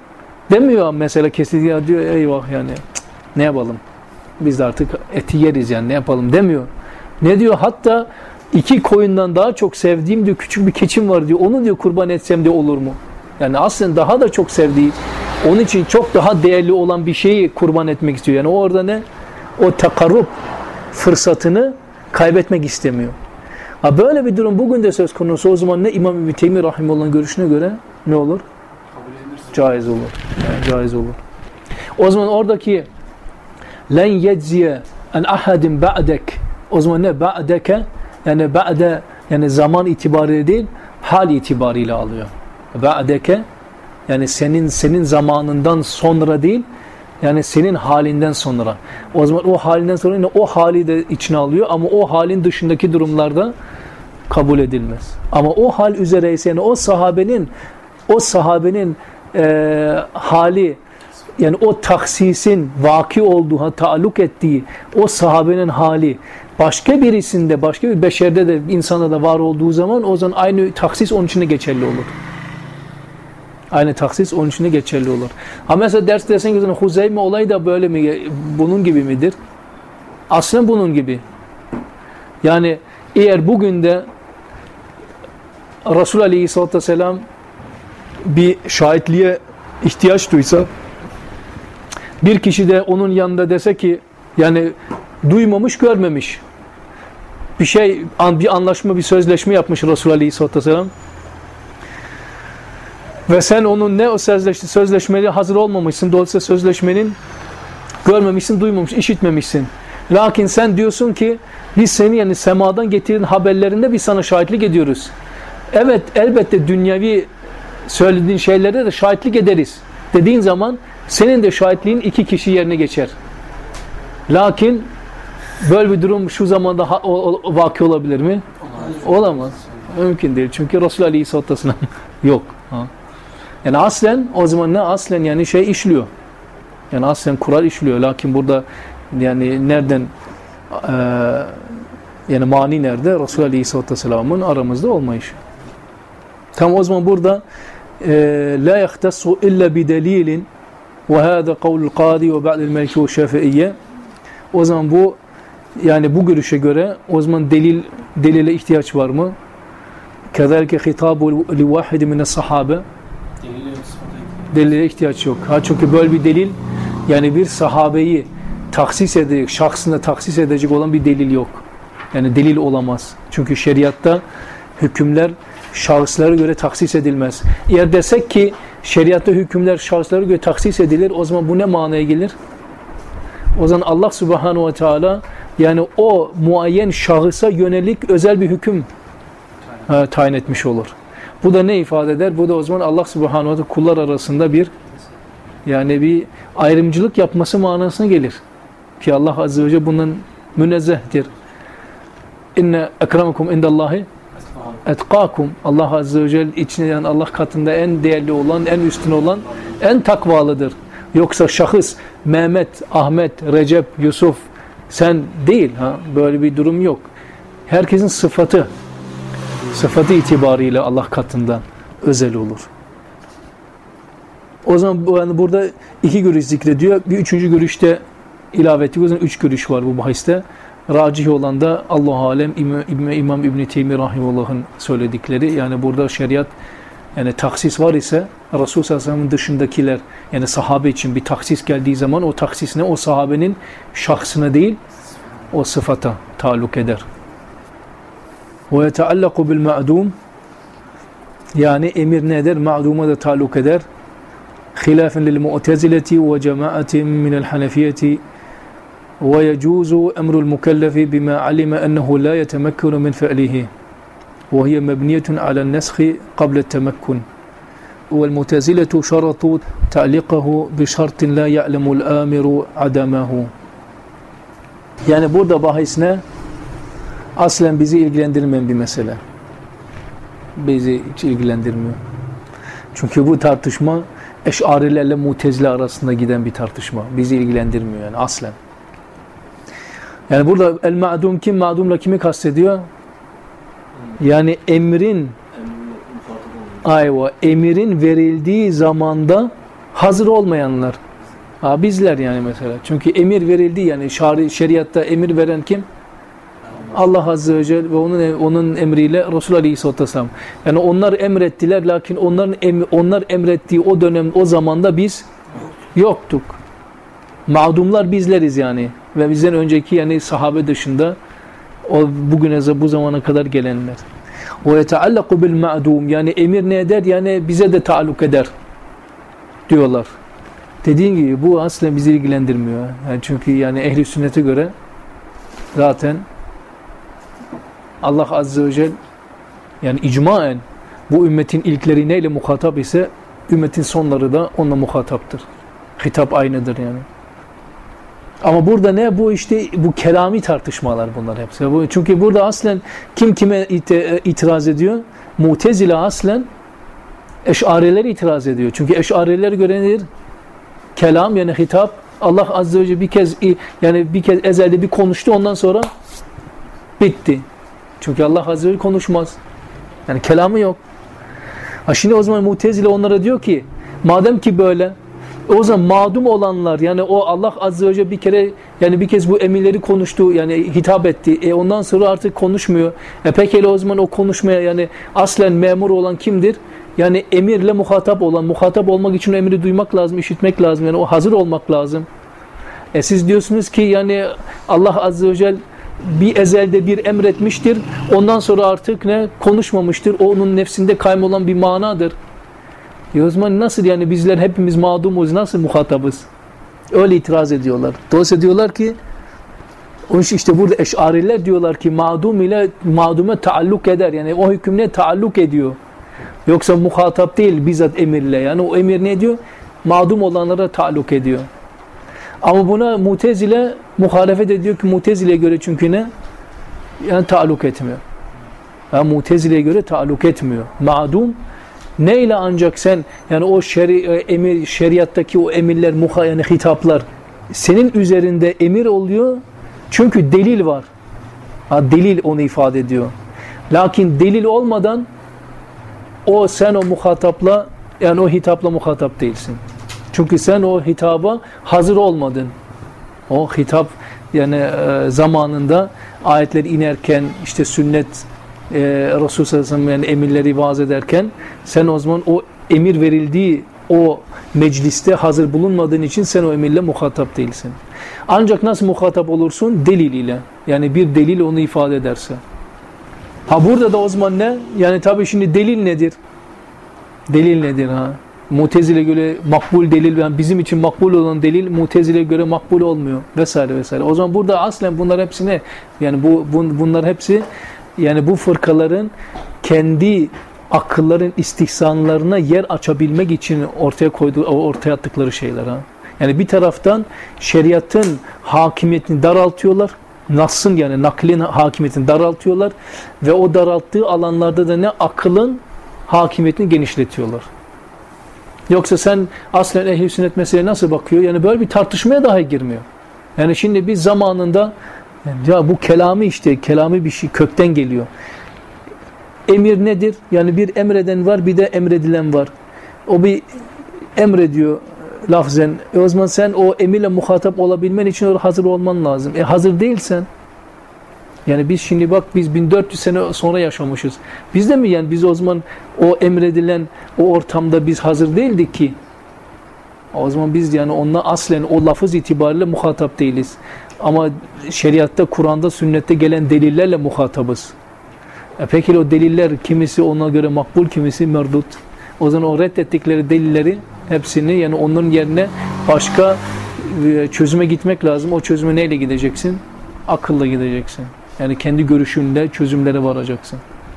Demiyor mesela kesildi ya diyor eyvah yani cık, ne yapalım? Biz de artık eti yeriz yani ne yapalım demiyor. Ne diyor? Hatta iki koyundan daha çok sevdiğim diyor küçük bir keçim var diyor. Onu diyor kurban etsem de olur mu? Yani aslında daha da çok sevdiği, onun için çok daha değerli olan bir şeyi kurban etmek istiyor. Yani orada ne? O takarrub fırsatını kaybetmek istemiyor. Ha böyle bir durum bugün de söz konusu. O zaman ne İmam İbn Teymi Rahimullah'ın görüşüne göre ne olur? Caiz olur. Yani caiz olur. O zaman oradaki len yecziye en ahadin ba'dek, o zaman ne? Ba'deke yani ba'de yani zaman itibariyle değil hal itibariyle alıyor. Ba'deke yani senin senin zamanından sonra değil yani senin halinden sonra. O zaman o halinden sonra yine o hali de içine alıyor ama o halin dışındaki durumlarda kabul edilmez. Ama o hal üzereyse yani o sahabenin o sahabenin e, hali yani o taksisin vaki olduğu, taalluk ettiği o sahabenin hali başka birisinde, başka bir beşerde de insanda da var olduğu zaman o zaman aynı taksis onun için de geçerli olur. Aynı taksis onun için de geçerli olur. Ha mesela ders dersen ki Huzeyme olayı da böyle mi? Bunun gibi midir? Aslında bunun gibi. Yani eğer bugün de Resul Aleyhisselatü Vesselam bir şahitliğe ihtiyaç duysa, bir kişi de onun yanında dese ki yani duymamış, görmemiş bir şey, bir anlaşma, bir sözleşme yapmış Resul Aleyhisselatü Vesselam ve sen onun ne o sözleşme, sözleşmeye hazır olmamışsın, dolayısıyla sözleşmenin görmemişsin, duymamışsın, işitmemişsin. Lakin sen diyorsun ki biz seni yani semadan getirin haberlerinde biz sana şahitlik ediyoruz. Evet elbette dünyevi söylediğin şeylerde de şahitlik ederiz dediğin zaman senin de şahitliğin iki kişi yerine geçer. Lakin böyle bir durum şu zamanda ha, o, o, vaki olabilir mi? Olamaz. Olamaz. Mümkün değil. Çünkü Resul Aleyhisselatü Vesselam yok. Ha. Yani aslen o zaman ne? Aslen yani şey işliyor. Yani aslen kural işliyor. Lakin burada yani nereden e, yani mani nerede? Resul Aleyhisselatü Vesselam'ın aramızda olmayışı. Tam o zaman burada la yahtassu illa bi delilin ve hâzâ kavlul qâdi ve ba'dil melki ve şafi'iyye. O zaman bu yani bu görüşe göre o zaman delil delile ihtiyaç var mı? Kezalike hitabu li vahid min es-sahabe. Delile ihtiyaç yok. Ha çünkü böyle bir delil yani bir sahabeyi taksis edecek, şahsına taksis edecek olan bir delil yok. Yani delil olamaz. Çünkü şeriatta hükümler şahıslara göre taksis edilmez. Eğer desek ki şeriatta hükümler şahıslara göre taksis edilir, o zaman bu ne manaya gelir? O zaman Allah Subhanahu ve Teala yani o muayyen şahısa yönelik özel bir hüküm ha, tayin etmiş olur. Bu da ne ifade eder? Bu da o zaman Allah Subhanahu ve Teala kullar arasında bir yani bir ayrımcılık yapması manasına gelir. Ki Allah Azze ve Celle bundan münezzehtir. İnne ekremakum indallahi etkakum. Allah Azze ve Celle içine yani Allah katında en değerli olan, en üstün olan, en takvalıdır. Yoksa şahıs Mehmet, Ahmet, Recep, Yusuf sen değil. Ha? Böyle bir durum yok. Herkesin sıfatı sıfatı itibariyle Allah katında özel olur. O zaman yani burada iki görüş zikrediyor. Bir üçüncü görüşte ilave ettik. O zaman üç görüş var bu bahiste. Racih olan da Allah-u Alem İmam, İmam İbn Teymi Rahimullah'ın söyledikleri. Yani burada şeriat yani taksis var ise Resul sallallahu aleyhi ve sellem'in dışındakiler yani sahabe için bir taksis geldiği zaman o taksis ne? O sahabenin şahsına değil o sıfata taalluk eder. Ve yeteallaku bil ma'dum yani emir ne eder? Ma'duma da taalluk eder. Hilafen lil mu'tezileti ve cemaatin minel hanefiyeti ويجوز أمر المكلف بما علم أنه لا يتمكن من فعله وهي مبنية على النسخ قبل التمكن والمعتزلة شرطوا تعليقه بشرط لا يعلم الآمر عدمه. Yani burada bahis ne? Aslen bizi ilgilendirmeyen bir mesele. Bizi hiç ilgilendirmiyor. Çünkü bu tartışma Eş'arilerle Mu'tezile arasında giden bir tartışma. Bizi ilgilendirmiyor yani aslen. Yani burada el-ma'dum kim? Ma'dumla kimi kastediyor? Yani emrin ayva, emirin verildiği zamanda hazır olmayanlar. Ha, bizler yani mesela. Çünkü emir verildi yani şari, şeriatta emir veren kim? Allah Azze ve Celle ve onun onun emriyle Resul Aleyhisselatü Vesselam. Yani onlar emrettiler lakin onların em, onlar emrettiği o dönem o zamanda biz yoktuk. Mağdumlar bizleriz yani ve bizden önceki yani sahabe dışında o bugüne bu zamana kadar gelenler. Ve yeteallaku bil ma'dum yani emir ne eder yani bize de taalluk eder diyorlar. Dediğim gibi bu aslında bizi ilgilendirmiyor. Yani çünkü yani ehli sünnete göre zaten Allah Azze ve Celle yani icmaen bu ümmetin ilkleri neyle muhatap ise ümmetin sonları da onunla muhataptır. Hitap aynıdır yani. Ama burada ne? Bu işte bu kelami tartışmalar bunlar hepsi. Çünkü burada aslen kim kime itiraz ediyor? Mu'tezile aslen Eş'ariler itiraz ediyor. Çünkü Eş'ariler göre nedir? Kelam yani hitap. Allah Azze ve Celle bir kez yani bir kez ezelde bir konuştu ondan sonra bitti. Çünkü Allah Azze ve Celle konuşmaz. Yani kelamı yok. Ha şimdi o zaman Mu'tezile onlara diyor ki madem ki böyle o zaman mağdum olanlar yani o Allah Azze ve Celle bir kere yani bir kez bu emirleri konuştu yani hitap etti. E ondan sonra artık konuşmuyor. E peki o zaman o konuşmaya yani aslen memur olan kimdir? Yani emirle muhatap olan, muhatap olmak için o emri duymak lazım, işitmek lazım. Yani o hazır olmak lazım. E siz diyorsunuz ki yani Allah Azze ve Celle bir ezelde bir emretmiştir. Ondan sonra artık ne? Konuşmamıştır. O onun nefsinde kaybolan bir manadır. E o zaman nasıl yani bizler hepimiz mağdumuz, nasıl muhatabız? Öyle itiraz ediyorlar. Dolayısıyla diyorlar ki işte burada Eş'ariler diyorlar ki mağdum ile mağdume taalluk eder. Yani o hükümle taalluk ediyor. Yoksa muhatap değil bizzat emirle. Yani o emir ne diyor? Mağdum olanlara taalluk ediyor. Ama buna Mu'tezile muhalefet ediyor ki Mu'tezile'ye göre çünkü ne? Yani taalluk etmiyor. Yani Mu'tezile'ye göre taalluk etmiyor. Ma'dum neyle ancak sen yani o şeri, emir, şeriattaki o emirler, muha, yani hitaplar senin üzerinde emir oluyor. Çünkü delil var. Ha, delil onu ifade ediyor. Lakin delil olmadan o sen o muhatapla yani o hitapla muhatap değilsin. Çünkü sen o hitaba hazır olmadın. O hitap yani e, zamanında ayetler inerken işte sünnet e, Resulullah sallallahu aleyhi ve sellem yani emirleri vaaz ederken sen o zaman o emir verildiği o mecliste hazır bulunmadığın için sen o emirle muhatap değilsin. Ancak nasıl muhatap olursun? Delil ile. Yani bir delil onu ifade ederse. Ha burada da o zaman ne? Yani tabii şimdi delil nedir? Delil nedir ha? Mu'tezile göre makbul delil, yani bizim için makbul olan delil Mu'tezile göre makbul olmuyor vesaire vesaire. O zaman burada aslen bunlar hepsi ne? Yani bu, bu bunlar hepsi yani bu fırkaların kendi akılların istihsanlarına yer açabilmek için ortaya koyduğu ortaya attıkları şeyler ha. Yani bir taraftan şeriatın hakimiyetini daraltıyorlar. Nas'ın yani naklin hakimiyetini daraltıyorlar ve o daralttığı alanlarda da ne akılın hakimiyetini genişletiyorlar. Yoksa sen aslen ehl-i sünnet meseleye nasıl bakıyor? Yani böyle bir tartışmaya dahi girmiyor. Yani şimdi biz zamanında ya bu kelami işte kelami bir şey kökten geliyor. Emir nedir? Yani bir emreden var bir de emredilen var. O bir emrediyor lafzen. E o zaman sen o emirle muhatap olabilmen için orada hazır olman lazım. E hazır değilsen yani biz şimdi bak biz bin dört yüz sene sonra yaşamışız. Biz de mi yani biz o zaman o emredilen o ortamda biz hazır değildik ki. O zaman biz yani onunla aslen o lafız itibariyle muhatap değiliz. Ama şeriatta, Kur'an'da, sünnette gelen delillerle muhatabız. E peki o deliller kimisi ona göre makbul, kimisi merdut. O zaman o reddettikleri delilleri hepsini yani onların yerine başka çözüme gitmek lazım. O çözüme neyle gideceksin? Akılla gideceksin. Yani kendi görüşünle çözümlere varacaksın.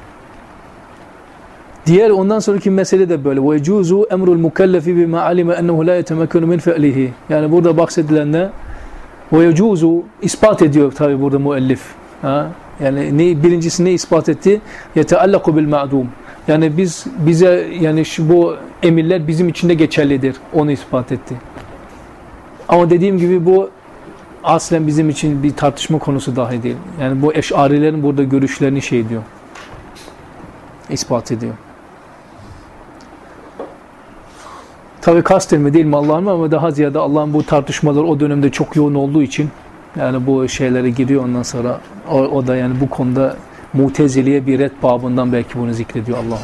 Diğer ondan sonraki mesele de böyle. وَيَجُوزُ اَمْرُ الْمُكَلَّفِ بِمَا عَلِمَ اَنَّهُ لَا يَتَمَكَّنُ مِنْ فَعْلِهِ. Yani burada bahsedilen ne? وَيَجُوزُ ispat ediyor tabi burada müellif. Ha? Yani ne, birincisi ne ispat etti? يَتَأَلَّقُ بِالْمَعْدُومِ. Yani biz bize yani şu, bu emirler bizim için de geçerlidir. Onu ispat etti. Ama dediğim gibi bu aslen bizim için bir tartışma konusu dahi değil. Yani bu Eş'arilerin burada görüşlerini şey diyor. İspat ediyor. Tabi kastetme değil mi Allah'ın, ama daha ziyade Allah'ın bu tartışmalar o dönemde çok yoğun olduğu için yani bu şeylere giriyor ondan sonra o, o da yani bu konuda Mu'tezili'ye bir red babından belki bunu zikrediyor Allah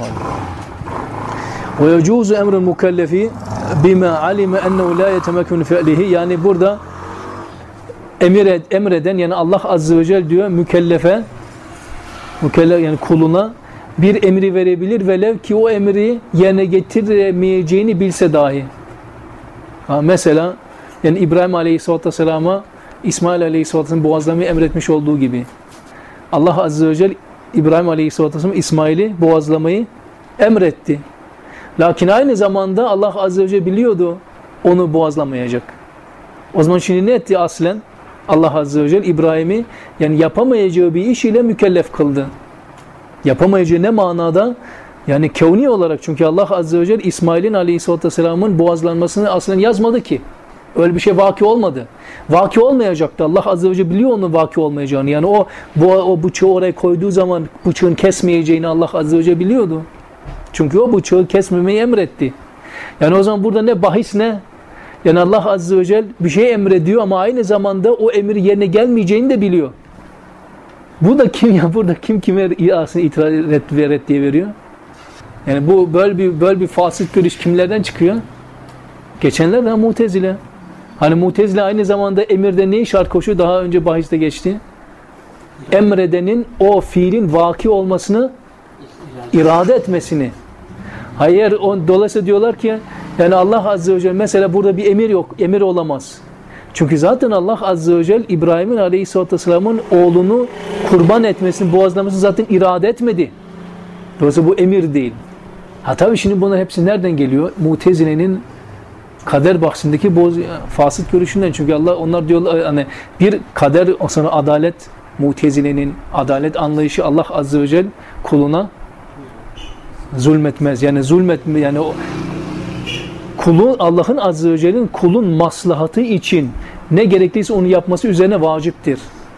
Allah. Ve yecuzu emrul mukellefi bima alime ennehu la yetemekkunu fi'lihi, yani burada emir emreden yani Allah azze ve celle diyor mükellefe, mükellef yani kuluna bir emri verebilir velev ki o emri yerine getiremeyeceğini bilse dahi. Ha, mesela yani İbrahim Aleyhisselatü Vesselam'a İsmail Aleyhisselatü Vesselam'ı boğazlamayı emretmiş olduğu gibi Allah azze ve celle İbrahim Aleyhisselatü Vesselam İsmail'i boğazlamayı emretti. Lakin aynı zamanda Allah azze ve celle biliyordu onu boğazlamayacak. O zaman şimdi ne etti aslen? Allah azze ve celle İbrahim'i yani yapamayacağı bir iş ile mükellef kıldı. Yapamayacağı ne manada? Yani kevni olarak, çünkü Allah azze ve celle İsmail'in Aleyhisselatü Vesselam'ın boğazlanmasını aslen yazmadı ki. Öyle bir şey vaki olmadı. Vaki olmayacaktı. Allah azze ve celle biliyor onun vaki olmayacağını. Yani o, bu, o bıçağı oraya koyduğu zaman bıçağın kesmeyeceğini Allah azze ve celle biliyordu. Çünkü o bıçağı kesmemeyi emretti. Yani o zaman burada ne bahis ne? Yani Allah azze ve celle bir şey emrediyor ama aynı zamanda o emir yerine gelmeyeceğini de biliyor. Bu da kim ya? Burada kim kime itiraz ve reddiye veriyor? Yani bu böyle bir böyle bir fasık görüş kimlerden çıkıyor? Geçenlerden Mu'tezile. Hani Mu'tezile aynı zamanda emirde neyi şart koşuyor? Daha önce bahiste geçti. Emredenin o fiilin vaki olmasını irade etmesini. Hayır, on, dolayısıyla diyorlar ki yani Allah azze ve celle mesela burada bir emir yok. Emir olamaz. Çünkü zaten Allah azze ve celle İbrahim'in Aleyhisselatü Vesselam'ın oğlunu kurban etmesini, boğazlamasını zaten irade etmedi. Dolayısıyla bu emir değil. Ha tabii şimdi bunlar hepsi nereden geliyor? Mu'tezile'nin kader bahsindeki boz, fasıt görüşünden. Çünkü Allah onlar diyorlar hani bir kader, o sonra adalet, Mu'tezile'nin adalet anlayışı Allah azze ve celle kuluna zulmetmez. Yani zulmetme yani o kulun, Allah'ın azze ve celle'nin kulun maslahatı için ne gerekliyse onu yapması üzerine vaciptir.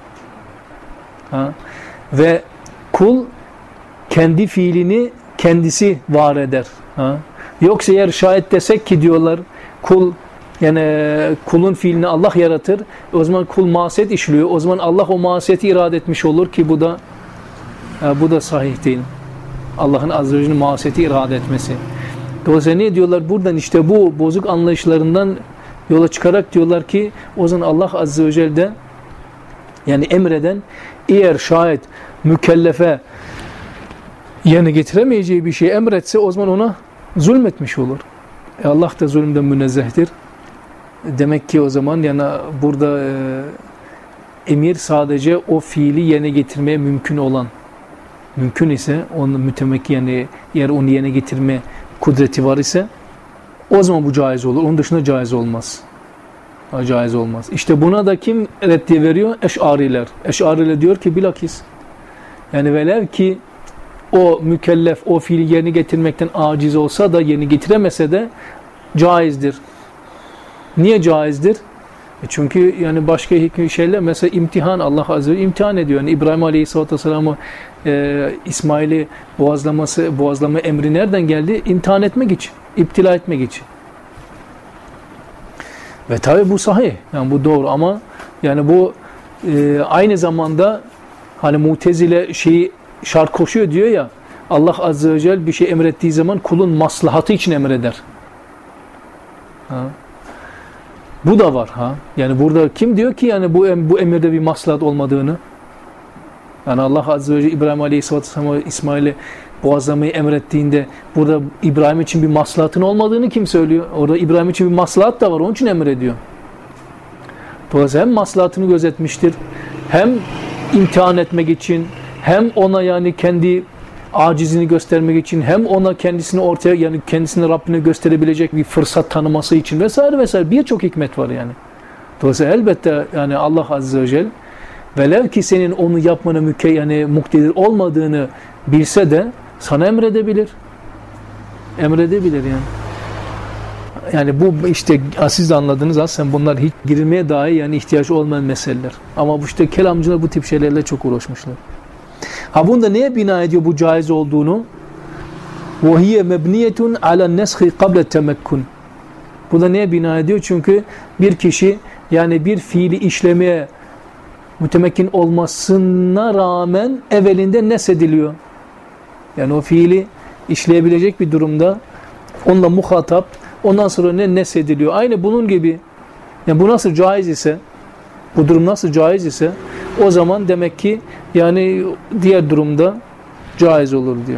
Ha? Ve kul kendi fiilini kendisi var eder. Ha? Yoksa eğer şayet desek ki diyorlar kul yani kulun fiilini Allah yaratır. O zaman kul masiyet işliyor. O zaman Allah o masiyeti irade etmiş olur ki bu da bu da sahih değil. Allah'ın azze ve celle'nin masiyeti irade etmesi. Dolayısıyla ne diyorlar? Buradan işte bu bozuk anlayışlarından yola çıkarak diyorlar ki o zaman Allah azze ve celle de yani emreden eğer şayet mükellefe yerine getiremeyeceği bir şey emretse o zaman ona zulmetmiş olur. E Allah da zulümden münezzehtir. Demek ki o zaman yani burada e, emir sadece o fiili yerine getirmeye mümkün olan, mümkün ise onun mütemekki yani eğer onu yerine getirme kudreti var ise o zaman bu caiz olur. Onun dışında caiz olmaz. O caiz olmaz. İşte buna da kim reddiye veriyor? Eş'ariler. Eş'ariler diyor ki bilakis yani velev ki o mükellef o fiili yerine getirmekten aciz olsa da yerine getiremese de caizdir. Niye caizdir? E çünkü yani başka şeyler mesela imtihan Allah azze ve celle imtihan ediyor. Yani İbrahim Aleyhisselatü Vesselam'ı e, İsmail'i boğazlaması, boğazlama emri nereden geldi? İmtihan etmek için, iptila etmek için. Ve tabi bu sahih. Yani bu doğru ama yani bu e, aynı zamanda hani Mu'tezile şeyi şart koşuyor diyor ya Allah azze ve celle bir şey emrettiği zaman kulun maslahatı için emreder. Ha. Bu da var ha. Yani burada kim diyor ki yani bu bu emirde bir maslahat olmadığını? Yani Allah azze ve celle İbrahim Aleyhisselatü Vesselam'a İsmail'i boğazlamayı emrettiğinde burada İbrahim için bir maslahatın olmadığını kim söylüyor? Orada İbrahim için bir maslahat da var. Onun için emrediyor. Dolayısıyla hem maslahatını gözetmiştir, hem imtihan etmek için, hem ona yani kendi acizini göstermek için, hem ona kendisini ortaya yani kendisini Rabbine gösterebilecek bir fırsat tanıması için vesaire vesaire birçok hikmet var yani. Dolayısıyla elbette yani Allah azze ve celle velev ki senin onu yapmana müke yani muktedir olmadığını bilse de sana emredebilir. Emredebilir yani. Yani bu işte siz de anladınız aslında bunlar hiç girilmeye dahi yani ihtiyaç olmayan meseleler. Ama bu işte kelamcılar bu tip şeylerle çok uğraşmışlar. Ha bunda neye bina ediyor bu caiz olduğunu? وَهِيَ مَبْنِيَةٌ عَلَى النَّسْخِ قَبْلَ التَّمَكُّنِ Bu da neye bina ediyor? Çünkü bir kişi yani bir fiili işlemeye mütemekkin olmasına rağmen evvelinde nesediliyor. Yani o fiili işleyebilecek bir durumda onunla muhatap, ondan sonra ne nesediliyor. Aynı bunun gibi. Yani bu nasıl caiz ise, bu durum nasıl caiz ise o zaman demek ki yani diğer durumda caiz olur diyor.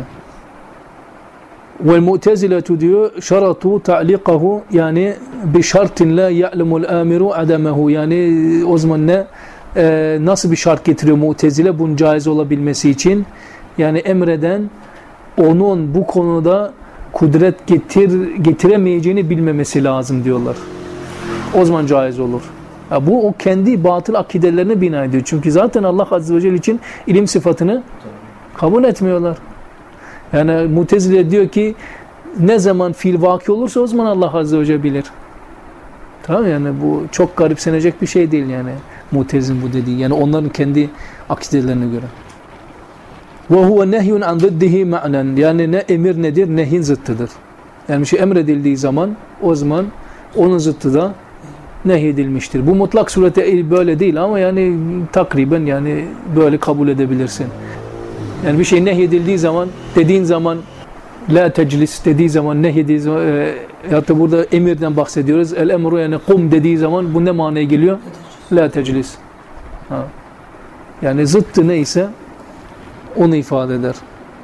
Vel mu'teziletu diyor şaratu ta'liqahu yani bi şartin la ya'lemul amiru adamahu yani o zaman ne e, nasıl bir şart getiriyor Mu'tezile bunun caiz olabilmesi için? Yani emreden onun bu konuda kudret getir getiremeyeceğini bilmemesi lazım diyorlar. O zaman caiz olur. Ya bu o kendi batıl akidelerine bina ediyor. Çünkü zaten Allah Azze ve Celle için ilim sıfatını kabul etmiyorlar. Yani Mu'tezile diyor ki ne zaman fiil vaki olursa o zaman Allah Azze ve Celle bilir. Tamam yani bu çok garipsenecek bir şey değil yani Mu'tezilin bu dediği. Yani onların kendi akidelerine göre. وَهُوَ نَهْيٌ عَنْ ضِدِّهِ مَعْنًا yani ne emir nedir? Nehin zıttıdır. Yani bir şey emredildiği zaman o zaman onun zıttı da nehyedilmiştir. Bu mutlak surette böyle değil ama yani takriben yani böyle kabul edebilirsin. Yani bir şey nehyedildiği zaman dediğin zaman la teclis dediği zaman nehyedildiği zaman e, hatta burada emirden bahsediyoruz. El emru yani kum dediği zaman bu ne manaya geliyor? La teclis. Ha. Yani zıttı neyse onu ifade eder.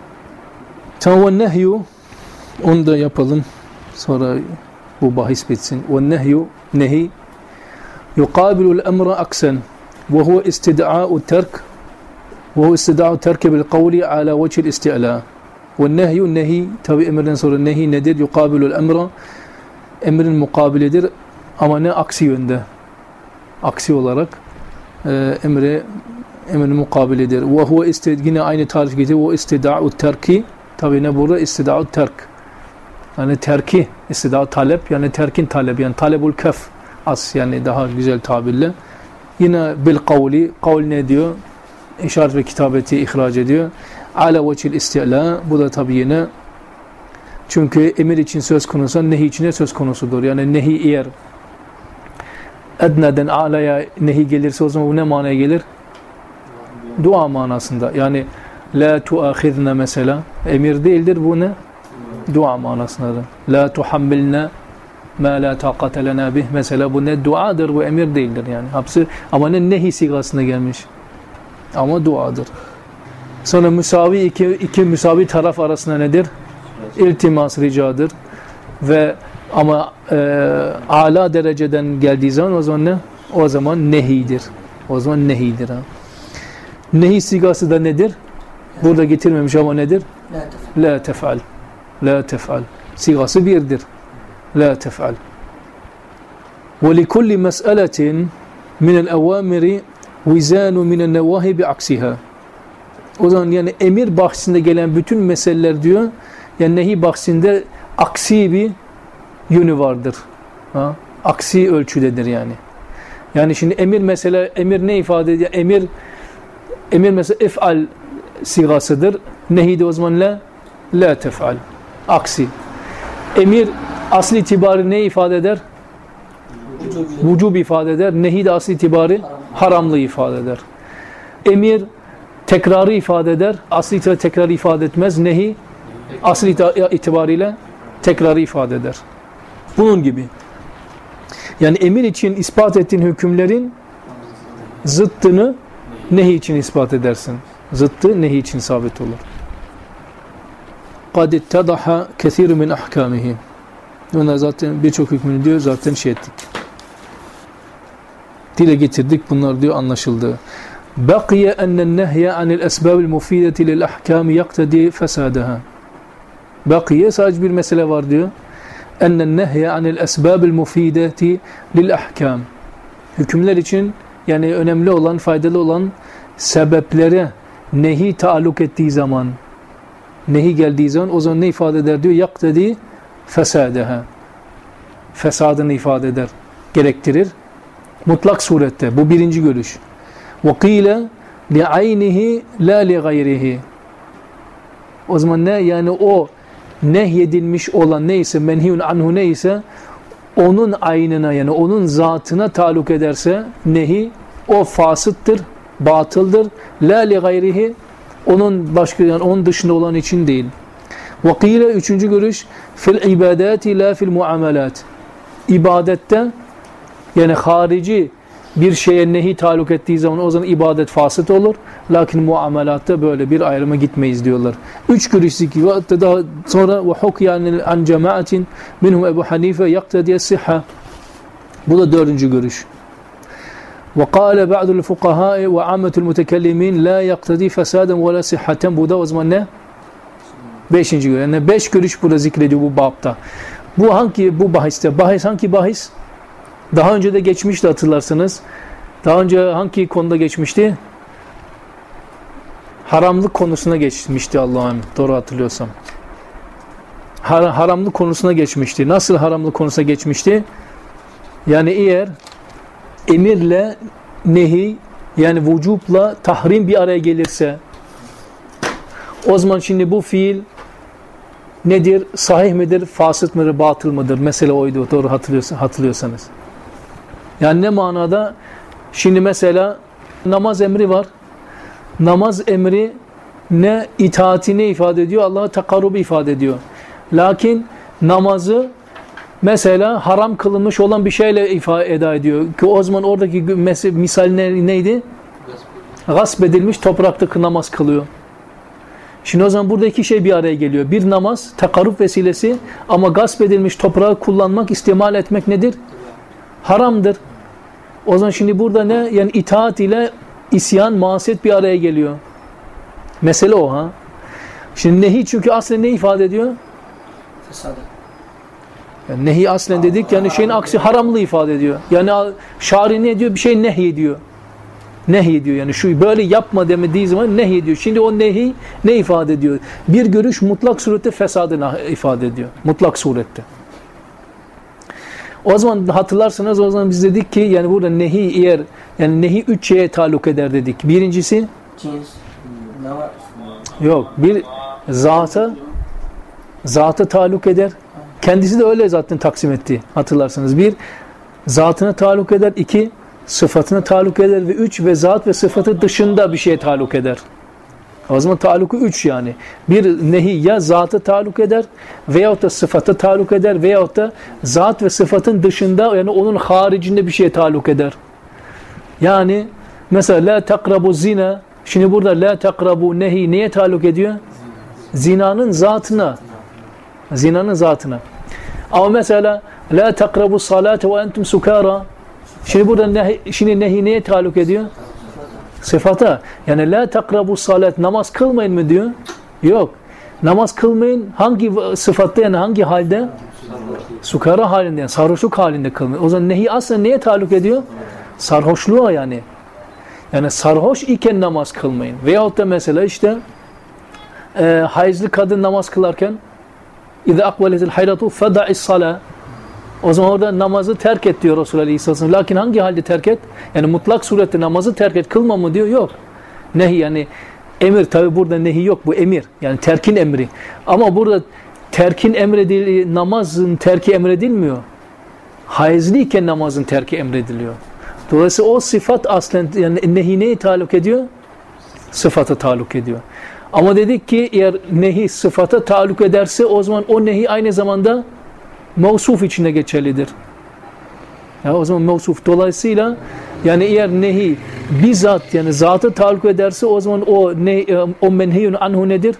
Tamam nehyu onu da yapalım. Sonra bu bahis bitsin. Ve nehyu nehi yuqabilul emra aksen ve huve istida'u terk ve huve istida'u terk bil kavli ala vecihil isti'la. Ve nehyu nehi tabi emirden sonra nehi nedir? Yuqabilul emra emrin mukabilidir ama ne aksi yönde. Aksi olarak e, emre emrin mukabilidir. Ve huve istid yine aynı tarif getiriyor. Ve istida'u terki tabi ne burada? İstida'u terk. Yani terki, istida'u talep yani terkin talebi yani talebul kef as yani daha güzel tabirle. Yine bil kavli, kavl ne diyor? İşaret ve kitabeti ihraç ediyor. Ala vecihil isti'la bu da tabi yine çünkü emir için söz konusu nehi içine söz konusudur. Yani nehi eğer edneden alaya nehi gelirse o zaman bu ne manaya gelir? Dua manasında. Yani la tuahidna mesela emir değildir bu ne? Dua manasındadır. La tuhammilna ma la taqate lena bih mesela bu ne duadır bu emir değildir yani. Hepsi ama ne nehi sigasına gelmiş. Ama duadır. Sonra müsavi iki, iki müsavi taraf arasında nedir? İltimas ricadır. Ve ama e, ala dereceden geldiği zaman o zaman ne? O zaman nehidir. O zaman nehidir. Ha. Nehi sigası da nedir? Burada getirmemiş ama nedir? La tef'al. La tef'al. Sigası birdir. La tef'al. Ve likulli mes'eletin minel evamiri vizanu minen nevahi bi aksiha. O zaman yani emir bahsinde gelen bütün meseleler diyor, yani nehi bahsinde aksi bir yönü vardır. Ha? Aksi ölçüdedir yani. Yani şimdi emir mesela, emir ne ifade ediyor? Emir, emir mesela ef'al sigasıdır. Nehi de o zaman la, la tef'al. Aksi. Emir asli itibarı ne ifade eder? Vücub ifade eder. Nehi de asli itibarı haramlığı ifade eder. Emir tekrarı ifade eder. Asli itibarı tekrarı ifade etmez. Nehi asli itibariyle tekrarı ifade eder. Bunun gibi. Yani emir için ispat ettiğin hükümlerin zıttını nehi için ispat edersin. Zıttı nehi için sabit olur. قَدْ اتَّضَحَ كَثِيرٌ مِنْ أَحْكَامِهِ Onlar zaten birçok hükmünü diyor zaten şey ettik. Dile getirdik bunlar diyor anlaşıldı. بَقِيَ أَنَّ النَّهْيَ عَنِ الْأَسْبَابِ الْمُفِيدَةِ لِلْأَحْكَامِ يَقْتَدِي فَسَادَهَا Bakiye sadece bir mesele var diyor. اَنَّ النَّهْيَ عَنِ الْأَسْبَابِ الْمُفِيدَةِ لِلْأَحْكَامِ Hükümler için yani önemli olan, faydalı olan sebeplere nehi taalluk ettiği zaman, nehi geldiği zaman o zaman ne ifade eder diyor? Yaktedi fesadeha. Fesadını ifade eder, gerektirir. Mutlak surette. Bu birinci görüş. وَقِيلَ لِعَيْنِهِ لَا لِغَيْرِهِ O zaman ne? Yani o nehyedilmiş olan neyse, menhiyun anhu neyse onun aynına yani onun zatına taluk ederse nehi o fasıttır, batıldır. La li gayrihi onun başka yani onun dışında olan için değil. Ve kîle üçüncü görüş fil ibadati la fil muamelat. İbadette yani harici bir şeye nehi taluk ettiği zaman o zaman ibadet fasıt olur. Lakin muamelatta böyle bir ayrıma gitmeyiz diyorlar. Üç görüş zikri ve hatta daha sonra ve hukyan an cemaatin minhum Ebu Hanife yaktediye sihha. Bu da dördüncü görüş. Ve kâle ba'dul fuqahâi ve ammetul mutekellimin la yaktedi fesaden ve la sihhaten. Bu da o zaman ne? Beşinci görüş. Yani beş görüş burada zikrediyor bu babda. Bu hangi bu bahiste? Bahis hangi bahis? Daha önce de geçmişti hatırlarsınız. Daha önce hangi konuda geçmişti? Haramlık konusuna geçmişti Allah'ım. Doğru hatırlıyorsam. Har haramlık konusuna geçmişti. Nasıl haramlık konusuna geçmişti? Yani eğer emirle nehi yani vücubla tahrim bir araya gelirse o zaman şimdi bu fiil nedir? Sahih midir? Fasıt mıdır? Batıl mıdır? Mesele oydu. Doğru hatırlıyorsanız. Yani ne manada? Şimdi mesela namaz emri var. Namaz emri ne itaatini ifade ediyor? Allah'a takarrubu ifade ediyor. Lakin namazı mesela haram kılınmış olan bir şeyle ifade eda ediyor. Ki o zaman oradaki misal neydi? Gasp edilmiş toprakta namaz kılıyor. Şimdi o zaman burada iki şey bir araya geliyor. Bir namaz, takarrub vesilesi ama gasp edilmiş toprağı kullanmak, istimal etmek nedir? Haramdır. O zaman şimdi burada ne? Yani itaat ile isyan, masiyet bir araya geliyor. Mesele o ha. Şimdi nehi çünkü aslen ne ifade ediyor? Fesadı. Yani nehi aslen dedik yani şeyin aksi haramlığı ifade ediyor. Yani şari ne diyor? Bir şey nehy ediyor. Nehy ediyor yani şu böyle yapma demediği zaman nehy ediyor. Şimdi o nehi ne ifade ediyor? Bir görüş mutlak surette fesadını ifade ediyor. Mutlak surette. O zaman hatırlarsanız o zaman biz dedik ki yani burada nehi eğer yani nehi üç şeye taluk eder dedik. Birincisi Cins. Ne var? yok bir zata zata taluk eder. Kendisi de öyle zaten taksim etti hatırlarsanız. Bir zatına taluk eder. İki sıfatına taluk eder ve üç ve zat ve sıfatı dışında bir şeye taluk eder. O zaman taluku üç yani. Bir nehi ya zata taluk eder veyahut da sıfata taluk eder veyahut da zat ve sıfatın dışında yani onun haricinde bir şeye taluk eder. Yani mesela la takrabu zina. Şimdi burada la takrabu nehi neye taluk ediyor? Zinanın zatına. Zinanın zatına. Ama mesela la takrabu salate ve entum sukara. Şimdi burada nehi, şimdi nehi neye taluk ediyor? Sıfata. Yani la takrabu salat namaz kılmayın mı diyor? Yok. Namaz kılmayın hangi sıfatta yani hangi halde? Sukara halinde yani sarhoşluk halinde kılmayın. O zaman nehi aslında neye taluk ediyor? Sarhoşluğa yani. Yani sarhoş iken namaz kılmayın. Veyahut da mesela işte e, hayızlı kadın namaz kılarken اِذَا اَقْوَلَتِ الْحَيْرَةُ فَدَعِ الصَّلَاةِ O zaman orada namazı terk et diyor Resulullah Aleyhisselam. Lakin hangi halde terk et? Yani mutlak surette namazı terk et. Kılma mı diyor? Yok. Nehi yani emir. Tabi burada nehi yok. Bu emir. Yani terkin emri. Ama burada terkin emredilmiyor. Namazın terki emredilmiyor. Hayızlıyken namazın terki emrediliyor. Dolayısıyla o sıfat aslen yani nehi neye taluk ediyor? Sıfata taluk ediyor. Ama dedik ki eğer nehi sıfata taluk ederse o zaman o nehi aynı zamanda mevsuf içinde geçerlidir. Ya o zaman mevsuf. Dolayısıyla yani eğer nehi bizzat yani zata taluk ederse o zaman o ne o menhiyun anhu nedir?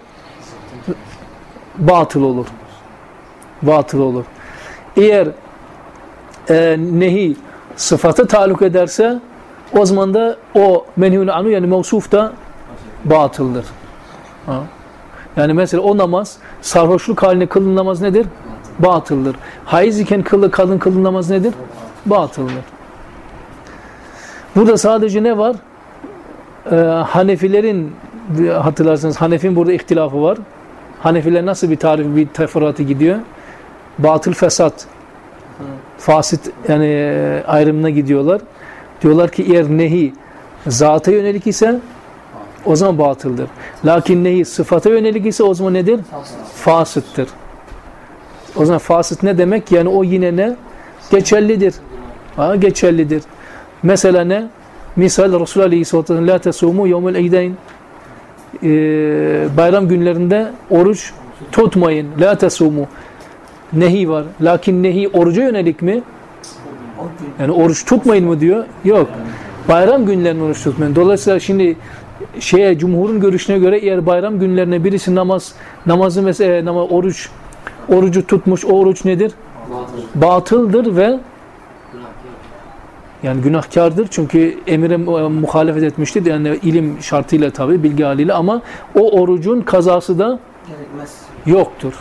Batıl olur. Batıl olur. Eğer e, nehi sıfata taluk ederse o zaman da o menhiyun anhu yani mevsuf da batıldır. Ha. Yani mesela o namaz sarhoşluk haline kılınan namaz nedir? Batıldır. Hayız iken kılı kadın kılınan namaz nedir? Batıldır. Burada sadece ne var? Ee, Hanefilerin hatırlarsanız Hanefi'nin burada ihtilafı var. Hanefiler nasıl bir tarif bir teferruatı gidiyor? Batıl fesat. Fasit yani ayrımına gidiyorlar. Diyorlar ki eğer nehi zata yönelik ise o zaman batıldır. Lakin nehi sıfata yönelik ise o zaman nedir? Fasıttır. O zaman fasıt ne demek? Yani o yine ne? Geçerlidir. Ha, geçerlidir. Mesela ne? Misal Resulullah Aleyhisselatü Vesselam la tesumu yevmel eydeyn, bayram günlerinde oruç tutmayın. La tesumu. Nehi var. Lakin nehi oruca yönelik mi? Yani oruç tutmayın mı diyor? Yok. Bayram günlerinde oruç tutmayın. Dolayısıyla şimdi şeye, cumhurun görüşüne göre eğer bayram günlerine birisi namaz namazı mesela nama, oruç orucu tutmuş, o oruç nedir? Batıldır ve yani günahkardır. Çünkü emire muhalefet etmiştir. Yani ilim şartıyla tabi, bilgi haliyle, ama o orucun kazası da yoktur.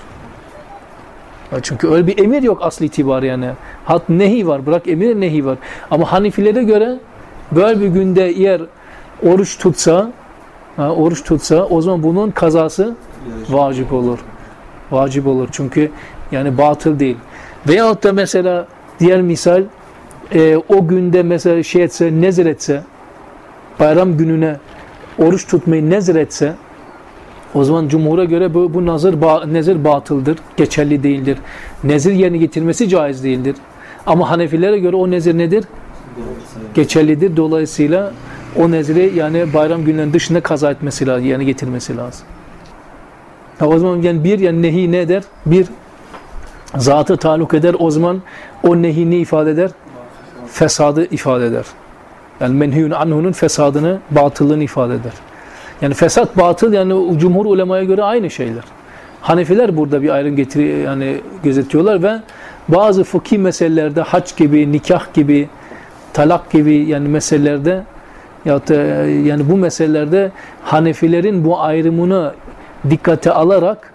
Çünkü öyle bir emir yok asli itibarı yani. Hat nehi var. Bırak emir, nehi var. Ama Hanifilere göre böyle bir günde eğer oruç tutsa, ha, oruç tutsa o zaman bunun kazası vacip olur. Vacip olur. Çünkü yani batıl değil. Veyahut da mesela diğer misal, e, o günde mesela şey etse, nezir etse, bayram gününe oruç tutmayı nezir etse, o zaman cumhura göre bu, bu nazır, ba, nezir batıldır, geçerli değildir. Nezir yerine getirmesi caiz değildir. Ama Hanefilere göre o nezir nedir? Geçerlidir. Dolayısıyla o nezri yani bayram günlerinin dışında kaza etmesi lazım, yani getirmesi lazım. Ha, o zaman yani bir, yani nehi ne eder? Bir, zatı taluk eder. O zaman o nehi ne ifade eder? Fesadı ifade eder. Yani menhiyun anhunun fesadını, batıllığını ifade eder. Yani fesat, batıl, yani cumhur ulemaya göre aynı şeyler. Hanefiler burada bir ayrım getiriyor, yani gözetiyorlar ve bazı fıkhi meselelerde, hac gibi, nikah gibi, talak gibi yani meselelerde, ya da yani bu meselelerde Hanefilerin bu ayrımını dikkate alarak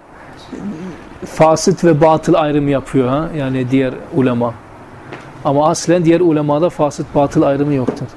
fasit ve batıl ayrımı yapıyor, ha? Yani diğer ulema. Ama aslen diğer ulemada fasit batıl ayrımı yoktur.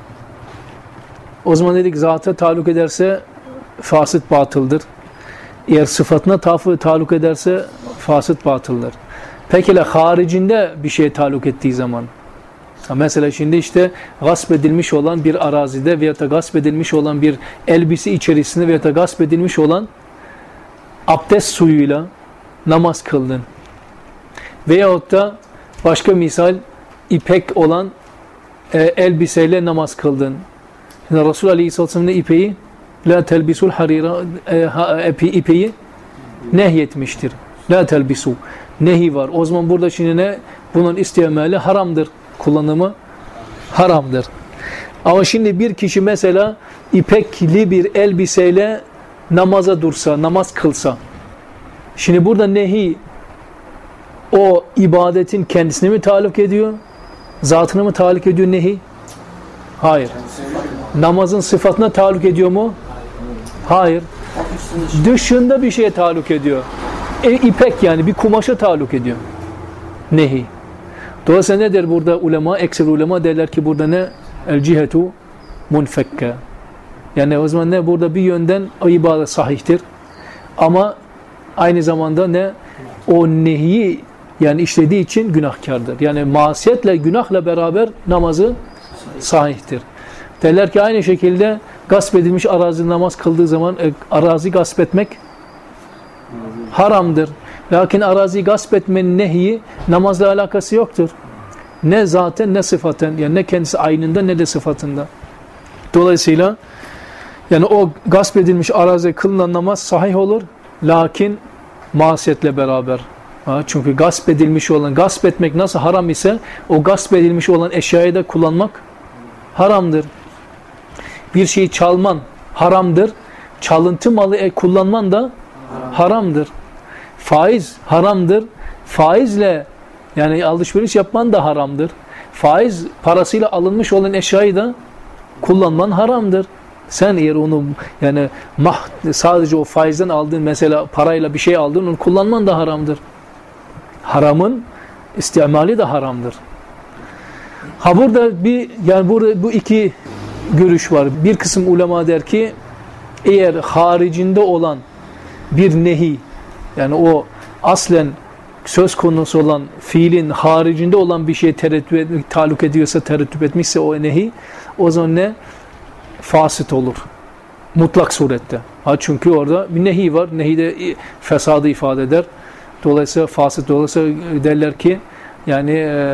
O zaman dedik zata taluk ederse fasit batıldır. Eğer sıfatına tafı taluk ederse fasit batıldır. Peki la haricinde bir şeye taluk ettiği zaman, mesela şimdi işte gasp edilmiş olan bir arazide veya da gasp edilmiş olan bir elbise içerisinde veya da gasp edilmiş olan abdest suyuyla namaz kıldın. Veyahut da başka misal ipek olan e, elbiseyle namaz kıldın. Yani Resulullah Aleyhisselatü Vesselam ipeyi la telbisul harira e, ipeyi nehyetmiştir. La telbisu. Nehi var. O zaman burada şimdi ne? Bunun istemeli haramdır. Kullanımı haramdır. Ama şimdi bir kişi mesela ipekli bir elbiseyle namaza dursa, namaz kılsa, şimdi burada nehi o ibadetin kendisine mi taluk ediyor? Zatına mı taluk ediyor nehi? Hayır. Namazın sıfatına taluk ediyor mu? Hayır. Dışında bir şeye taluk ediyor. E, ipek yani bir kumaşa taluk ediyor. Nehi. Dolayısıyla ne der burada ulema? Ekser ulema derler ki burada ne? El cihetu munfekke. Yani o zaman ne? Burada bir yönden o ibadet sahihtir. Ama aynı zamanda ne? O nehiyi yani işlediği için günahkardır. Yani masiyetle, günahla beraber namazı sahihtir. Derler ki aynı şekilde gasp edilmiş arazi namaz kıldığı zaman e, arazi gasp etmek haramdır. Lakin arazi gasp etmenin nehi namazla alakası yoktur. Ne zaten ne sıfaten, yani ne kendisi aynında ne de sıfatında. Dolayısıyla yani o gasp edilmiş arazi kılınan namaz sahih olur. Lakin masiyetle beraber. Ha, çünkü gasp edilmiş olan, gasp etmek nasıl haram ise o gasp edilmiş olan eşyayı da kullanmak haramdır. Bir şeyi çalman haramdır. Çalıntı malı e, kullanman da haramdır. Faiz haramdır. Faizle yani alışveriş yapman da haramdır. Faiz parasıyla alınmış olan eşyayı da kullanman haramdır. Sen eğer onu yani mah, sadece o faizden aldığın mesela parayla bir şey aldın, onu kullanman da haramdır. Haramın istimali de haramdır. Ha burada bir yani burada bu iki görüş var. Bir kısım ulema der ki eğer haricinde olan bir nehi yani o aslen söz konusu olan fiilin haricinde olan bir şeye tereddüt etmek, taluk ediyorsa, tereddüt etmişse o nehi, o zaman ne? Fasit olur. Mutlak surette. Ha çünkü orada bir nehi var. Nehi de fesadı ifade eder. Dolayısıyla fasit. Dolayısıyla derler ki yani e,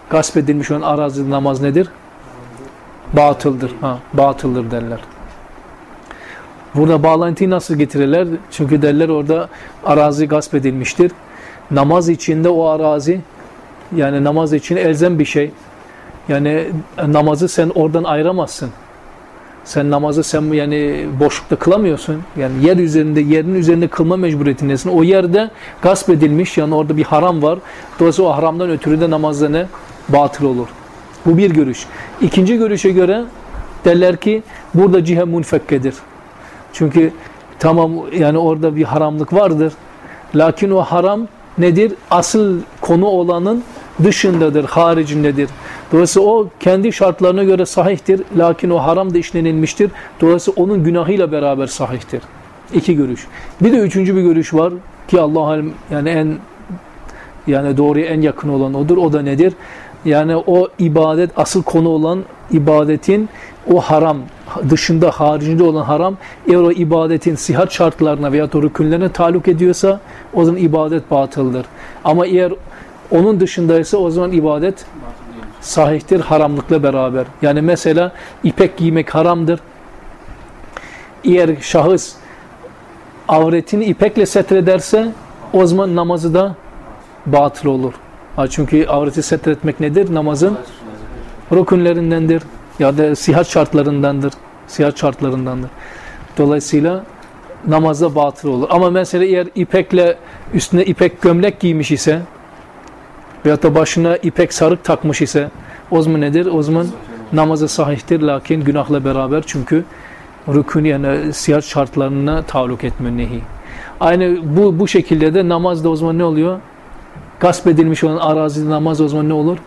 gasp edilmiş olan arazide namaz nedir? Batıldır. Ha, batıldır derler. Burada bağlantıyı nasıl getirirler? Çünkü derler orada arazi gasp edilmiştir. Namaz içinde o arazi, yani namaz için elzem bir şey. Yani namazı sen oradan ayıramazsın. Sen namazı sen yani boşlukta kılamıyorsun. Yani yer üzerinde, yerin üzerinde kılma mecburiyetindesin. O yerde gasp edilmiş, yani orada bir haram var. Dolayısıyla o haramdan ötürü de namazda ne? Batıl olur. Bu bir görüş. İkinci görüşe göre derler ki burada cihe munfekkedir. Çünkü tamam, yani orada bir haramlık vardır. Lakin o haram nedir? Asıl konu olanın dışındadır, haricindedir. Dolayısıyla o kendi şartlarına göre sahihtir. Lakin o haram da işlenilmiştir. Dolayısıyla onun günahıyla beraber sahihtir. İki görüş. Bir de üçüncü bir görüş var ki Allah yani en yani doğruya en yakın olan odur. O da nedir? Yani o ibadet, asıl konu olan ibadetin o haram dışında, haricinde olan haram, eğer o ibadetin sihat şartlarına veya o rükünlerine taluk ediyorsa o zaman ibadet batıldır. Ama eğer onun dışındaysa o zaman ibadet sahihtir haramlıkla beraber. Yani mesela ipek giymek haramdır. Eğer şahıs avretini ipekle setrederse o zaman namazı da batıl olur. Çünkü avreti setretmek nedir? Namazın rükünlerindendir. Ya da sihat şartlarındandır. Sihat şartlarındandır. Dolayısıyla namazda batıl olur. Ama mesela eğer ipekle üstüne ipek gömlek giymiş ise veyahut da başına ipek sarık takmış ise o zaman nedir? O zaman namazı sahihtir, lakin günahla beraber, çünkü rükün yani sihat şartlarına taluk etme nehi. Aynı bu bu şekilde de namazda o zaman ne oluyor? Gasp edilmiş olan arazide namaz o zaman ne olur?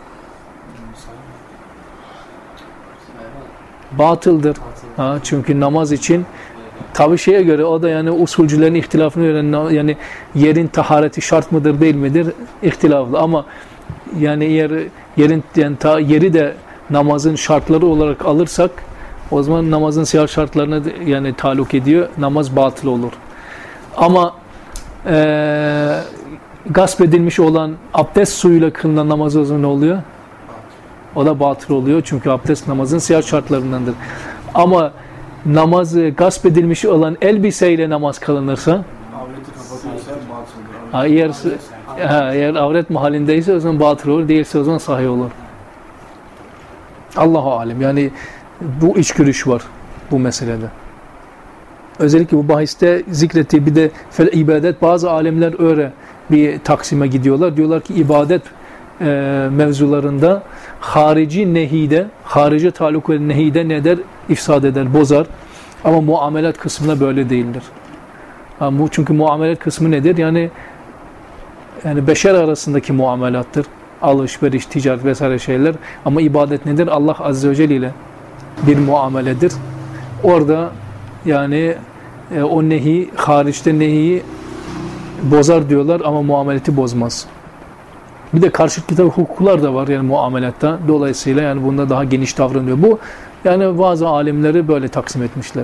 Batıldır. Ha, çünkü namaz için tabi şeye göre, o da yani usulcülerin ihtilafına göre, yani yerin tahareti şart mıdır değil midir ihtilaflı, ama yani eğer yerin yani ta, yeri de namazın şartları olarak alırsak o zaman namazın siyah şartlarına yani taluk ediyor, namaz batıl olur. Ama eee gasp edilmiş olan abdest suyuyla kılınan namaz o zaman ne oluyor? O da batıl oluyor. Çünkü abdest namazın siyah şartlarındandır. Ama namazı gasp edilmiş olan elbiseyle namaz kılınırsa, avreti kapatıyorsa batıldır. ha, eğer, ha, eğer avret mahallindeyse o zaman batıl olur. Değilse o zaman sahih olur. Allahu alem. Yani bu iç görüş var bu meselede. Özellikle bu bahiste zikrettiği bir de fel ibadet, bazı alimler öyle bir taksime gidiyorlar. Diyorlar ki ibadet e, mevzularında harici nehide, harici taluk ve nehide ne der? İfsad eder, bozar. Ama muamelat kısmında böyle değildir. Yani bu, çünkü muamelat kısmı nedir? Yani yani beşer arasındaki muamelattır. Alışveriş, ticaret vesaire şeyler. Ama ibadet nedir? Allah Azze ve Celle ile bir muameledir. Orada yani e, o nehi, hariçte nehiyi bozar diyorlar ama muameleti bozmaz. Bir de karşılıklı hukuklar da var yani muamelatta. Dolayısıyla yani bunda daha geniş davranıyor. Bu yani bazı alimleri böyle taksim etmişler.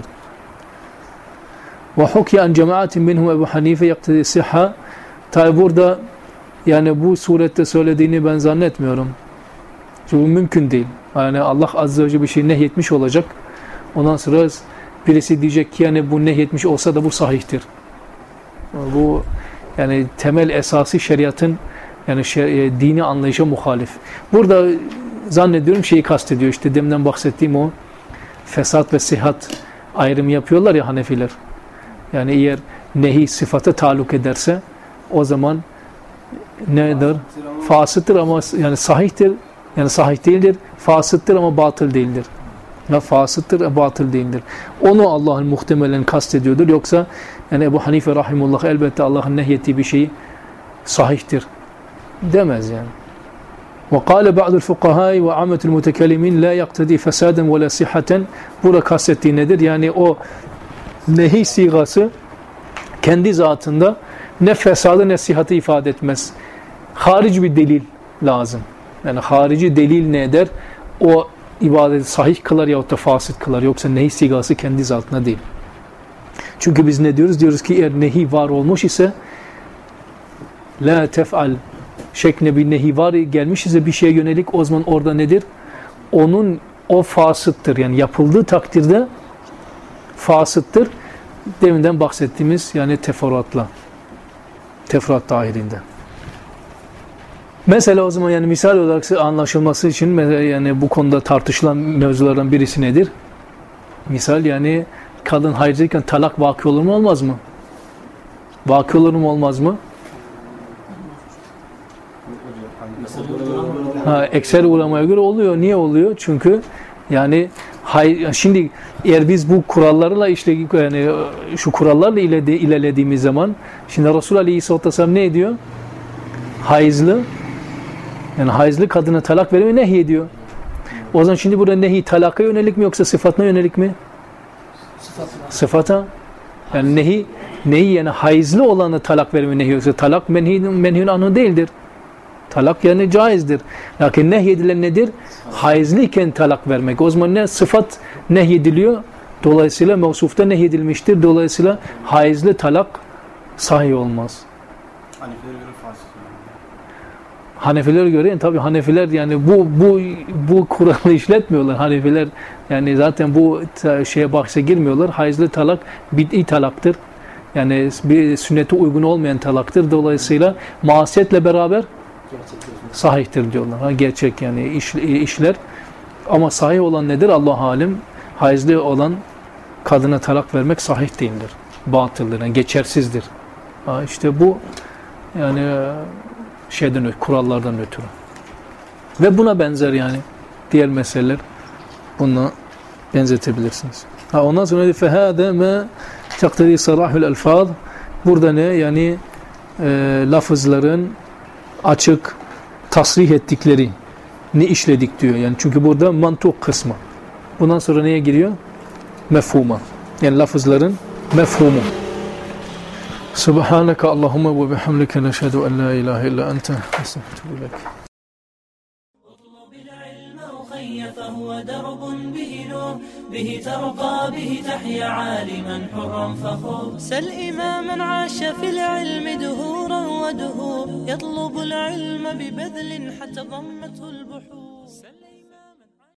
Ve hukiye an cemaatin minhum Ebu Hanife yaktedi sihha. Tabi burada yani bu surette söylediğini ben zannetmiyorum. Çünkü bu mümkün değil. Yani Allah Azze ve Celle bir şey nehyetmiş olacak. Ondan sonra birisi diyecek ki yani bu nehyetmiş olsa da bu sahihtir. Bu yani temel esası şeriatın yani şer, dini anlayışa muhalif. Burada zannediyorum şeyi kastediyor. İşte deminden bahsettiğim o fesat ve sihat ayrımı yapıyorlar ya Hanefiler. Yani eğer nehi sıfata taluk ederse o zaman nedir? Fasıttır ama yani sahihtir. Yani sahih değildir. Fasıttır ama batıl değildir. Ya fasıttır, batıl değildir. Onu Allah'ın muhtemelen kastediyordur. Yoksa yani Ebu Hanife rahimullah elbette Allah'ın nehyettiği bir şey sahihtir demez yani. وقال بعض الفقهاء وعامة المتكلمين لا يقتضي فسادا ولا صحة. Burada kastettiği nedir? Yani o nehi sigası kendi zatında ne fesadı ne sihatı ifade etmez. Harici bir delil lazım. Yani harici delil ne eder? O ibadeti sahih kılar yahut da fasit kılar. Yoksa nehi sigası kendi zatına değil. Çünkü biz ne diyoruz? Diyoruz ki eğer nehi var olmuş ise la tef'al şeklinde bir nehi var gelmiş ise bir şeye yönelik, o zaman orada nedir? Onun o fasıttır. Yani yapıldığı takdirde fasıttır. Deminden bahsettiğimiz yani teferruatla. Teferruat dahilinde. Mesela o zaman yani misal olarak anlaşılması için mesela yani bu konuda tartışılan mevzulardan birisi nedir? Misal yani kadın haydayken talak vakı olur mu olmaz mı? Vakı olur mu olmaz mı? Ha, ekser ulemaya göre oluyor. Niye oluyor? Çünkü yani hay, şimdi eğer biz bu kurallarla işte yani şu kurallarla ileride, ilerlediğimiz zaman şimdi Resul Aleyhisselatü Vesselam ne ediyor? Hayızlı yani hayızlı kadına talak vermeyi nehyediyor. O zaman şimdi burada nehi talaka yönelik mi yoksa sıfatına yönelik mi? Sıfatına. Sıfata. Yani nehi nehi yani hayızlı olanı talak vermeyi nehi yoksa talak menhi menhiun anhu değildir. Talak yani caizdir. Lakin nehyedilen nedir? Hayızlıyken talak vermek. O zaman ne? Sıfat nehyediliyor. Dolayısıyla mevsufta nehyedilmiştir. Dolayısıyla hayızlı talak sahih olmaz. Hanefilere göre fasık. Hanefilere göre yani tabii Hanefiler yani bu bu bu kuralı işletmiyorlar. Hanefiler yani zaten bu şeye bahse girmiyorlar. Hayızlı talak bid'i talaktır. Yani bir sünnete uygun olmayan talaktır. Dolayısıyla masiyetle beraber sahihtir diyorlar. Ha, gerçek yani iş, işler. Ama sahih olan nedir? Allah alim. Hayızlı olan kadına talak vermek sahih değildir. Batıldır. Yani geçersizdir. Ha, işte bu yani şeyden ötürü, kurallardan ötürü. Ve buna benzer yani diğer meseleler bununla benzetebilirsiniz. Ha, ondan sonra fehâde me taktiri sarahul elfâz. Burada ne? Yani e, lafızların açık tasrih ettikleri ne işledik diyor. Yani çünkü burada mantuk kısmı. Bundan sonra neye giriyor? Mefhuma. Yani lafızların mefhumu. Subhaneke Allahumma ve bihamdike neşhedü en la ilahe illa ente estağfirullah. فهو درب به نور به ترقى به تحيا عالما حرا فخور سل إماما عاش في العلم دهورا ودهور يطلب العلم ببذل حتى ضمته البحور